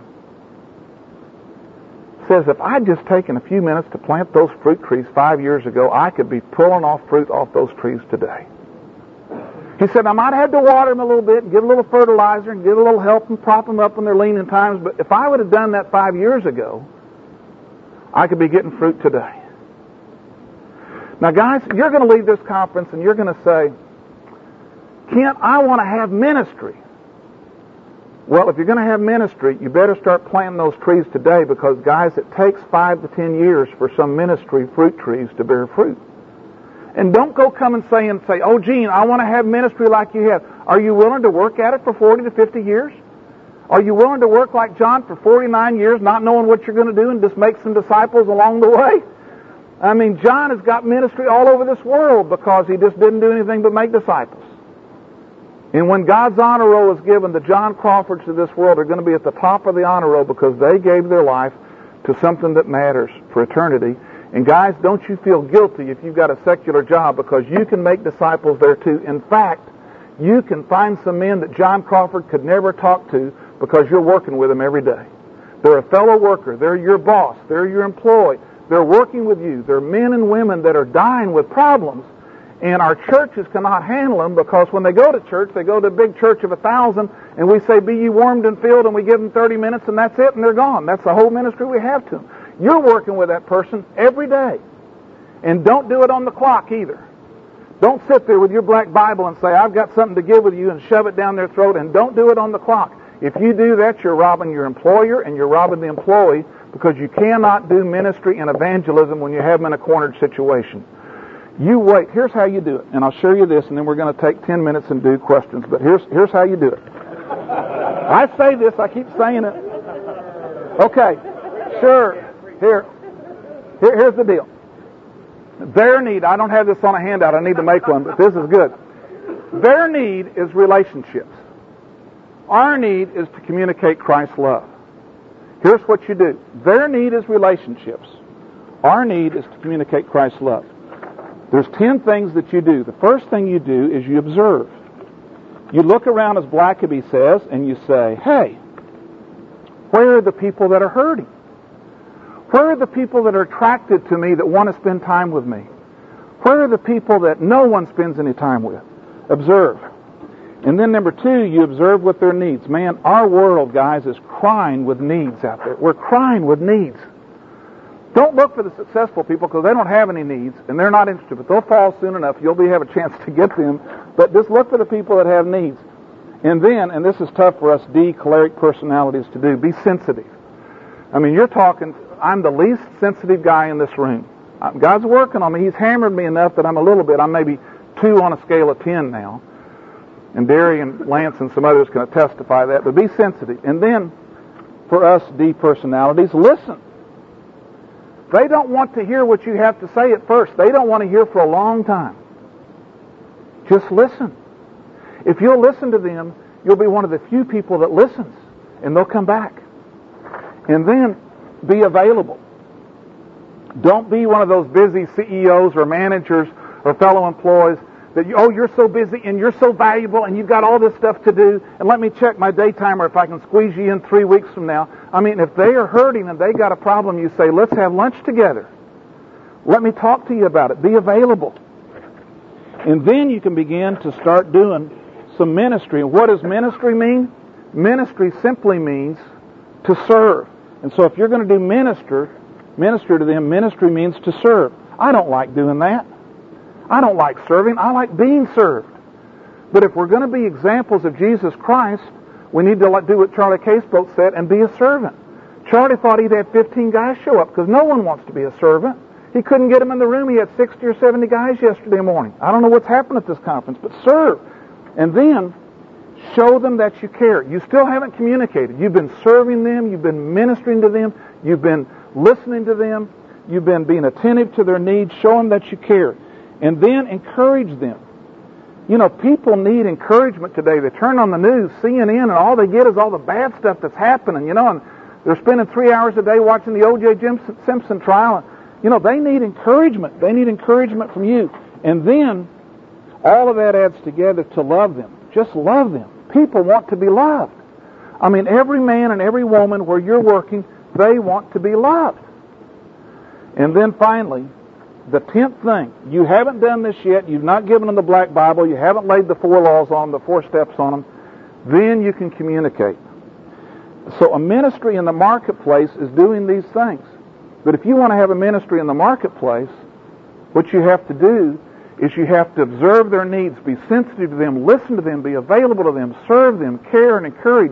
Speaker 1: Says, if I'd just taken a few minutes to plant those fruit trees 5 years ago, I could be pulling off fruit off those trees today. He said, I might have had to water them a little bit and give a little fertilizer and give a little help and prop them up when they're lean in times, but if I would have done that 5 years ago, I could be getting fruit today. Now, guys, you're going to leave this conference and you're going to say, Kent, I want to have ministry. Well, if you're going to have ministry, you better start planting those trees today, because, guys, it takes 5 to 10 years for some ministry fruit trees to bear fruit. And don't go come and say, oh, Gene, I want to have ministry like you have. Are you willing to work at it for 40 to 50 years? Are you willing to work like John for 49 years, not knowing what you're going to do, and just make some disciples along the way? I mean, John has got ministry all over this world because he just didn't do anything but make disciples. And when God's honor roll is given, the John Crawfords of this world are going to be at the top of the honor roll because they gave their life to something that matters for eternity. And guys, don't you feel guilty if you've got a secular job, because you can make disciples there too. In fact, you can find some men that John Crawford could never talk to because you're working with them every day. They're a fellow worker. They're your boss. They're your employee. They're working with you. They're men and women that are dying with problems, and our churches cannot handle them, because when they go to church, they go to a big church of 1,000, and we say, be ye warmed and filled, and we give them 30 minutes, and that's it, and they're gone. That's the whole ministry we have to them. You're working with that person every day. And don't do it on the clock either. Don't sit there with your black Bible and say, I've got something to give with you, and shove it down their throat, and don't do it on the clock. If you do that, you're robbing your employer and you're robbing the employee, because you cannot do ministry and evangelism when you have them in a cornered situation. You wait. Here's how you do it. And I'll show you this, and then we're going to take 10 minutes and do questions. But here's how you do it. I say this. I keep saying it. Okay. Sure. Here's the deal. Their need, I don't have this on a handout, I need to make one, but this is good. Their need is relationships. Our need is to communicate Christ's love. Here's what you do. Their need is relationships. Our need is to communicate Christ's love. There's 10 things that you do. The first thing you do is you observe. You look around, as Blackaby says, and you say, hey, where are the people that are hurting? Where are the people that are attracted to me, that want to spend time with me? Where are the people that no one spends any time with? Observe. And then number 2, you observe what their needs. Man, our world, guys, is crying with needs out there. We're crying with needs. Don't look for the successful people, because they don't have any needs and they're not interested. But they'll fall soon enough. You'll have a chance to get them. But just look for the people that have needs. And then, and this is tough for us choleric personalities to do, be sensitive. I mean, you're talking, I'm the least sensitive guy in this room. God's working on me. He's hammered me enough that I'm maybe 2 on a scale of 10 now. And Derry and Lance and some others can testify that. But be sensitive. And then, for us D personalities, listen. They don't want to hear what you have to say at first. They don't want to hear for a long time. Just listen. If you'll listen to them, you'll be one of the few people that listens, and they'll come back. And then, be available. Don't be one of those busy CEOs or managers or fellow employees that, you're so busy and you're so valuable and you've got all this stuff to do, and let me check my day timer if I can squeeze you in 3 weeks from now. I mean, if they are hurting and they got a problem, you say, let's have lunch together. Let me talk to you about it. Be available. And then you can begin to start doing some ministry. And what does ministry mean? Ministry simply means to serve. And so if you're going to do minister to them, ministry means to serve. I don't like doing that. I don't like serving. I like being served. But if we're going to be examples of Jesus Christ, we need to do what Charlie Caseboat said and be a servant. Charlie thought he'd have 15 guys show up because no one wants to be a servant. He couldn't get them in the room. He had 60 or 70 guys yesterday morning. I don't know what's happened at this conference, but serve. And then show them that you care. You still haven't communicated. You've been serving them. You've been ministering to them. You've been listening to them. You've been being attentive to their needs. Show them that you care. And then encourage them. You know, people need encouragement today. They turn on the news, CNN, and all they get is all the bad stuff that's happening, and they're spending 3 hours a day watching the O.J. Simpson trial. And, they need encouragement. They need encouragement from you. And then, all of that adds together to love them. Just love them. People want to be loved. I mean, every man and every woman where you're working, they want to be loved. And then finally, the 10th thing, you haven't done this yet, you've not given them the Black Bible, you haven't laid the 4 laws on them, the 4 steps on them, then you can communicate. So a ministry in the marketplace is doing these things. But if you want to have a ministry in the marketplace, what you have to do is you have to observe their needs, be sensitive to them, listen to them, be available to them, serve them, care and encourage,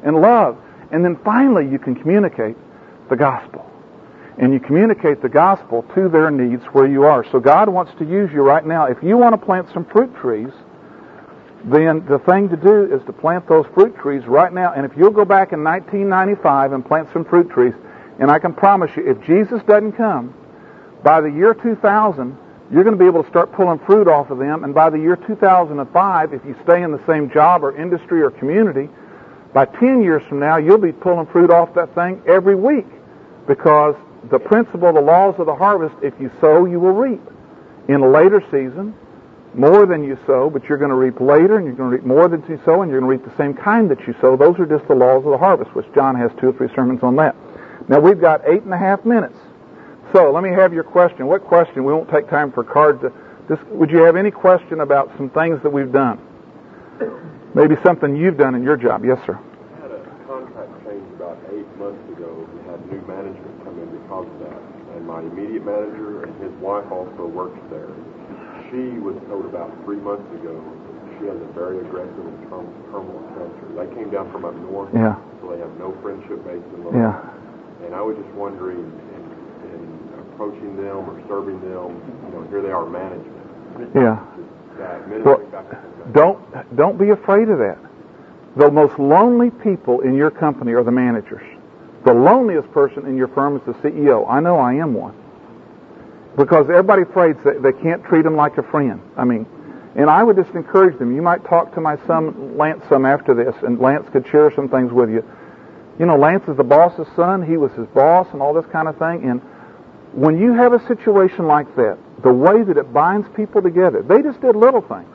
Speaker 1: and love. And then finally you can communicate the gospel. And you communicate the gospel to their needs where you are. So God wants to use you right now. If you want to plant some fruit trees, then the thing to do is to plant those fruit trees right now. And if you'll go back in 1995 and plant some fruit trees, and I can promise you, if Jesus doesn't come, by the year 2000, you're going to be able to start pulling fruit off of them. And by the year 2005, if you stay in the same job or industry or community, by 10 years from now, you'll be pulling fruit off that thing every week. Because the principle, the laws of the harvest, if you sow, you will reap. In a later season, more than you sow, but you're going to reap later, and you're going to reap more than you sow, and you're going to reap the same kind that you sow. Those are just the laws of the harvest, which John has 2 or 3 sermons on that. Now, we've got 8.5 minutes. So, let me have your question. What question? We won't take time for cards. Would you have any question about some things that we've done? Maybe something you've done in your job. Yes, sir.
Speaker 2: I had a contract change about 8 months ago. We had new management come in because of that. And my immediate manager and his wife also works there. She was told about 3 months ago that she has a very aggressive and terminal cancer. They came down from up north, so they have no friendship base in Louisville.
Speaker 1: Yeah.
Speaker 2: And I was just wondering, in approaching them or serving them, here they are management.
Speaker 1: Yeah. Well, don't be afraid of that. The most lonely people in your company are the managers. The loneliest person in your firm is the CEO. I know I am one. Because everybody afraid that they can't treat them like a friend. And I would just encourage them. You might talk to my son, Lance, some after this, and Lance could share some things with you. Lance is the boss's son. He was his boss and all this kind of thing. And when you have a situation like that, the way that it binds people together, they just did little things.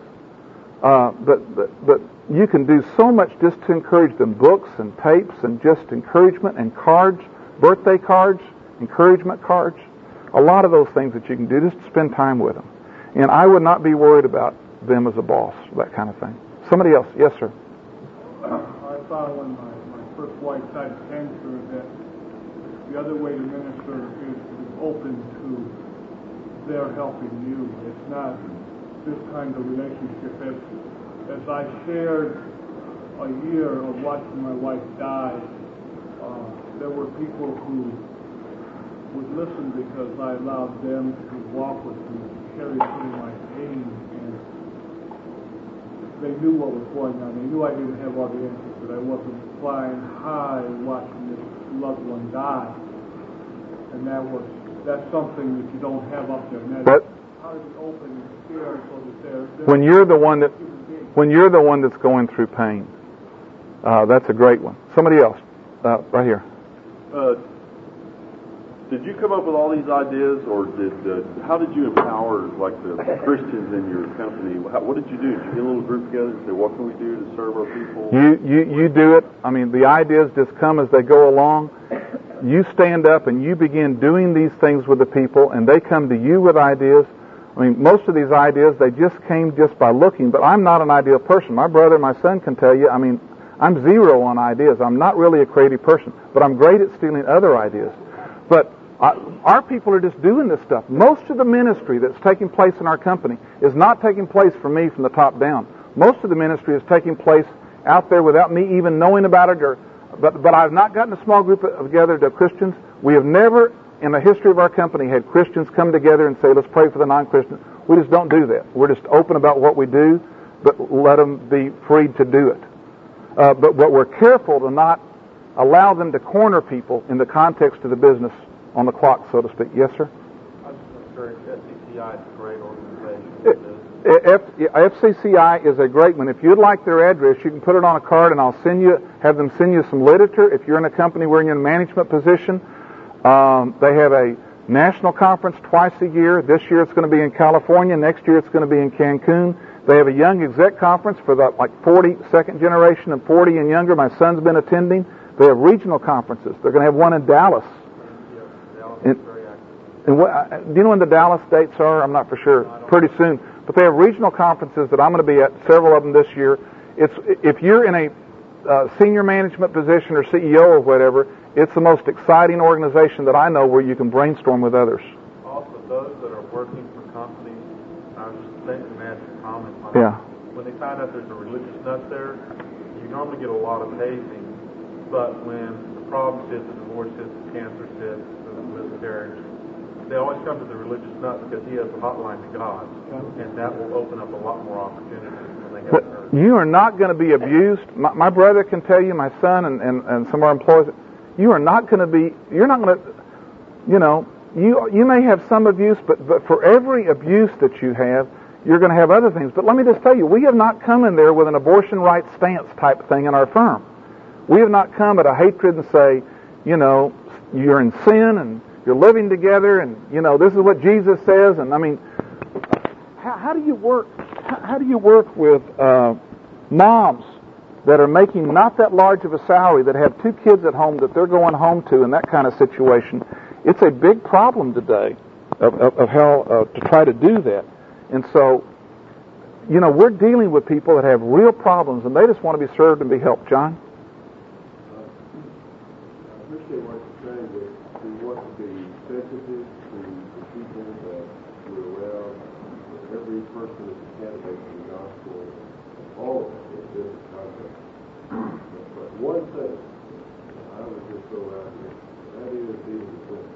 Speaker 1: But you can do so much just to encourage them. Books and tapes and just encouragement and cards, birthday cards, encouragement cards. A lot of those things that you can do just to spend time with them. And I would not be worried about them as a boss, that kind of thing. Somebody else. Yes, sir.
Speaker 3: I found when my first wife died of cancer that the other way to minister is open to their helping you. It's not this kind of relationship. As I shared a year of watching my wife die, there were people who would listen because I allowed them to walk with me, carry through my pain, and they knew what was going on. They knew I didn't have all the answers, that I wasn't flying high watching this loved one die. And that's something that you don't have up there. And that's how to be open and share so that they're
Speaker 1: when you're the one that's going through pain. That's a great one. Somebody else, right here.
Speaker 4: Did you come up with all these ideas, or how did you empower the Christians in your company? What did you do? Did you get a little group together and say, what can we do to serve our people?
Speaker 1: You do it. The ideas just come as they go along. You stand up and you begin doing these things with the people, and they come to you with ideas. Most of these ideas, they just came just by looking, but I'm not an ideal person. My brother and my son can tell you, I'm zero on ideas. I'm not really a creative person, but I'm great at stealing other ideas. But our people are just doing this stuff. Most of the ministry that's taking place in our company is not taking place for me from the top down. Most of the ministry is taking place out there without me even knowing about it. But I've not gotten a small group together to Christians. We have never, in the history of our company, had Christians come together and say, let's pray for the non-Christians. We just don't do that. We're just open about what we do, but let them be free to do it. But we're careful to not allow them to corner people in the context of the business on the clock, so to speak. Yes, sir?
Speaker 5: I just heard FCCI is a great organization.
Speaker 1: FCCI is a great one. If you'd like their address, you can put it on a card, and I'll have them send you some literature. If you're in a company where you're in a management position, they have a national conference twice a year. This year it's going to be in California. Next year it's going to be in Cancun. They have a young exec conference for the 40 second generation and 40 and younger. My son's been attending. They have regional conferences. They're going to have one in Dallas. Do you know when the Dallas dates are? I'm not for sure. Pretty soon. But they have regional conferences that I'm going to be at, several of them this year. If you're in a senior management position or CEO or whatever, it's the most exciting organization that I know where you can brainstorm with others.
Speaker 5: Also, those that are working for companies, I was just thinking magic comment.
Speaker 1: Yeah.
Speaker 5: When they find out there's a religious nut there, you normally get a lot of hazing But when the problems hit, the divorce hits, the cancer hits, the miscarriage, they always come to the religious nut because he has a hotline to God, and that will open up a lot more opportunities when they have heard.
Speaker 1: You are not going to be abused. My brother can tell you, my son and some of our employees, you are not going to be, you're not going to, you may have some abuse, but for every abuse that you have, you're going to have other things. But let me just tell you, we have not come in there with an abortion rights stance type thing in our firm. We have not come at a hatred and say, you're in sin and you're living together and, this is what Jesus says. And I mean, how do you work? How do you work with moms that are making not that large of a salary, that have 2 kids at home that they're going home to, and that kind of situation? It's a big problem today of how to try to do that. And so, we're dealing with people that have real problems, and they just want to be served and be helped. John?
Speaker 2: I appreciate what you're saying, that we want to be sensitive to the people that we're around. Every person is a candidate for the gospel. All of us in different contexts. But one thing I would just throw out here, that is dealing with sin.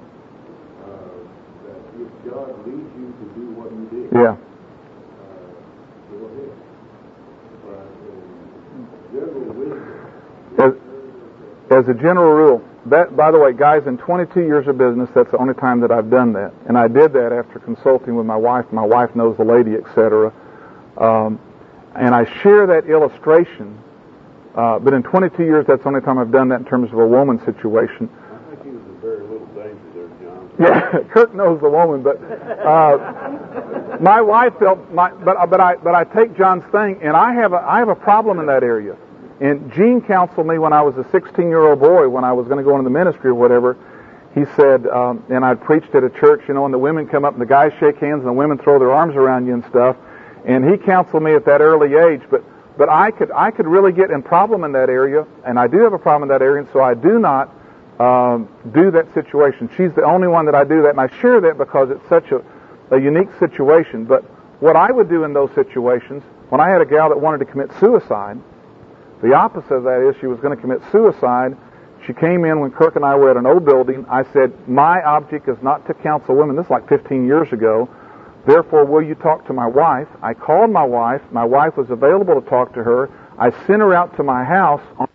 Speaker 2: That if God leads you to do what you did,
Speaker 1: Yeah.
Speaker 2: Go ahead. But in general wisdom,
Speaker 1: As a general rule, that, by the way, guys, in 22 years of business, that's the only time that I've done that. And I did that after consulting with my wife. My wife knows the lady, etc. And I share that illustration. But in 22 years, that's the only time I've done that in terms of a woman situation.
Speaker 4: I think he was in very little danger there, John.
Speaker 1: Yeah, Kirk knows the woman, but my wife felt but I take John's thing, and I have a problem in that area. And Gene counseled me when I was a 16-year-old boy, when I was going to go into the ministry or whatever. He said, and I'd preached at a church, and the women come up and the guys shake hands and the women throw their arms around you and stuff. And he counseled me at that early age, but I could really get in problem in that area, and I do have a problem in that area, and so I do not do that situation. She's the only one that I do that, and I share that because it's such a unique situation. But what I would do in those situations, when I had a gal that wanted to commit suicide, the opposite of that is she was going to commit suicide. She came in when Kirk and I were at an old building. I said, my object is not to counsel women. This is like 15 years ago. Therefore, will you talk to my wife? I called my wife. My wife was available to talk to her. I sent her out to my house on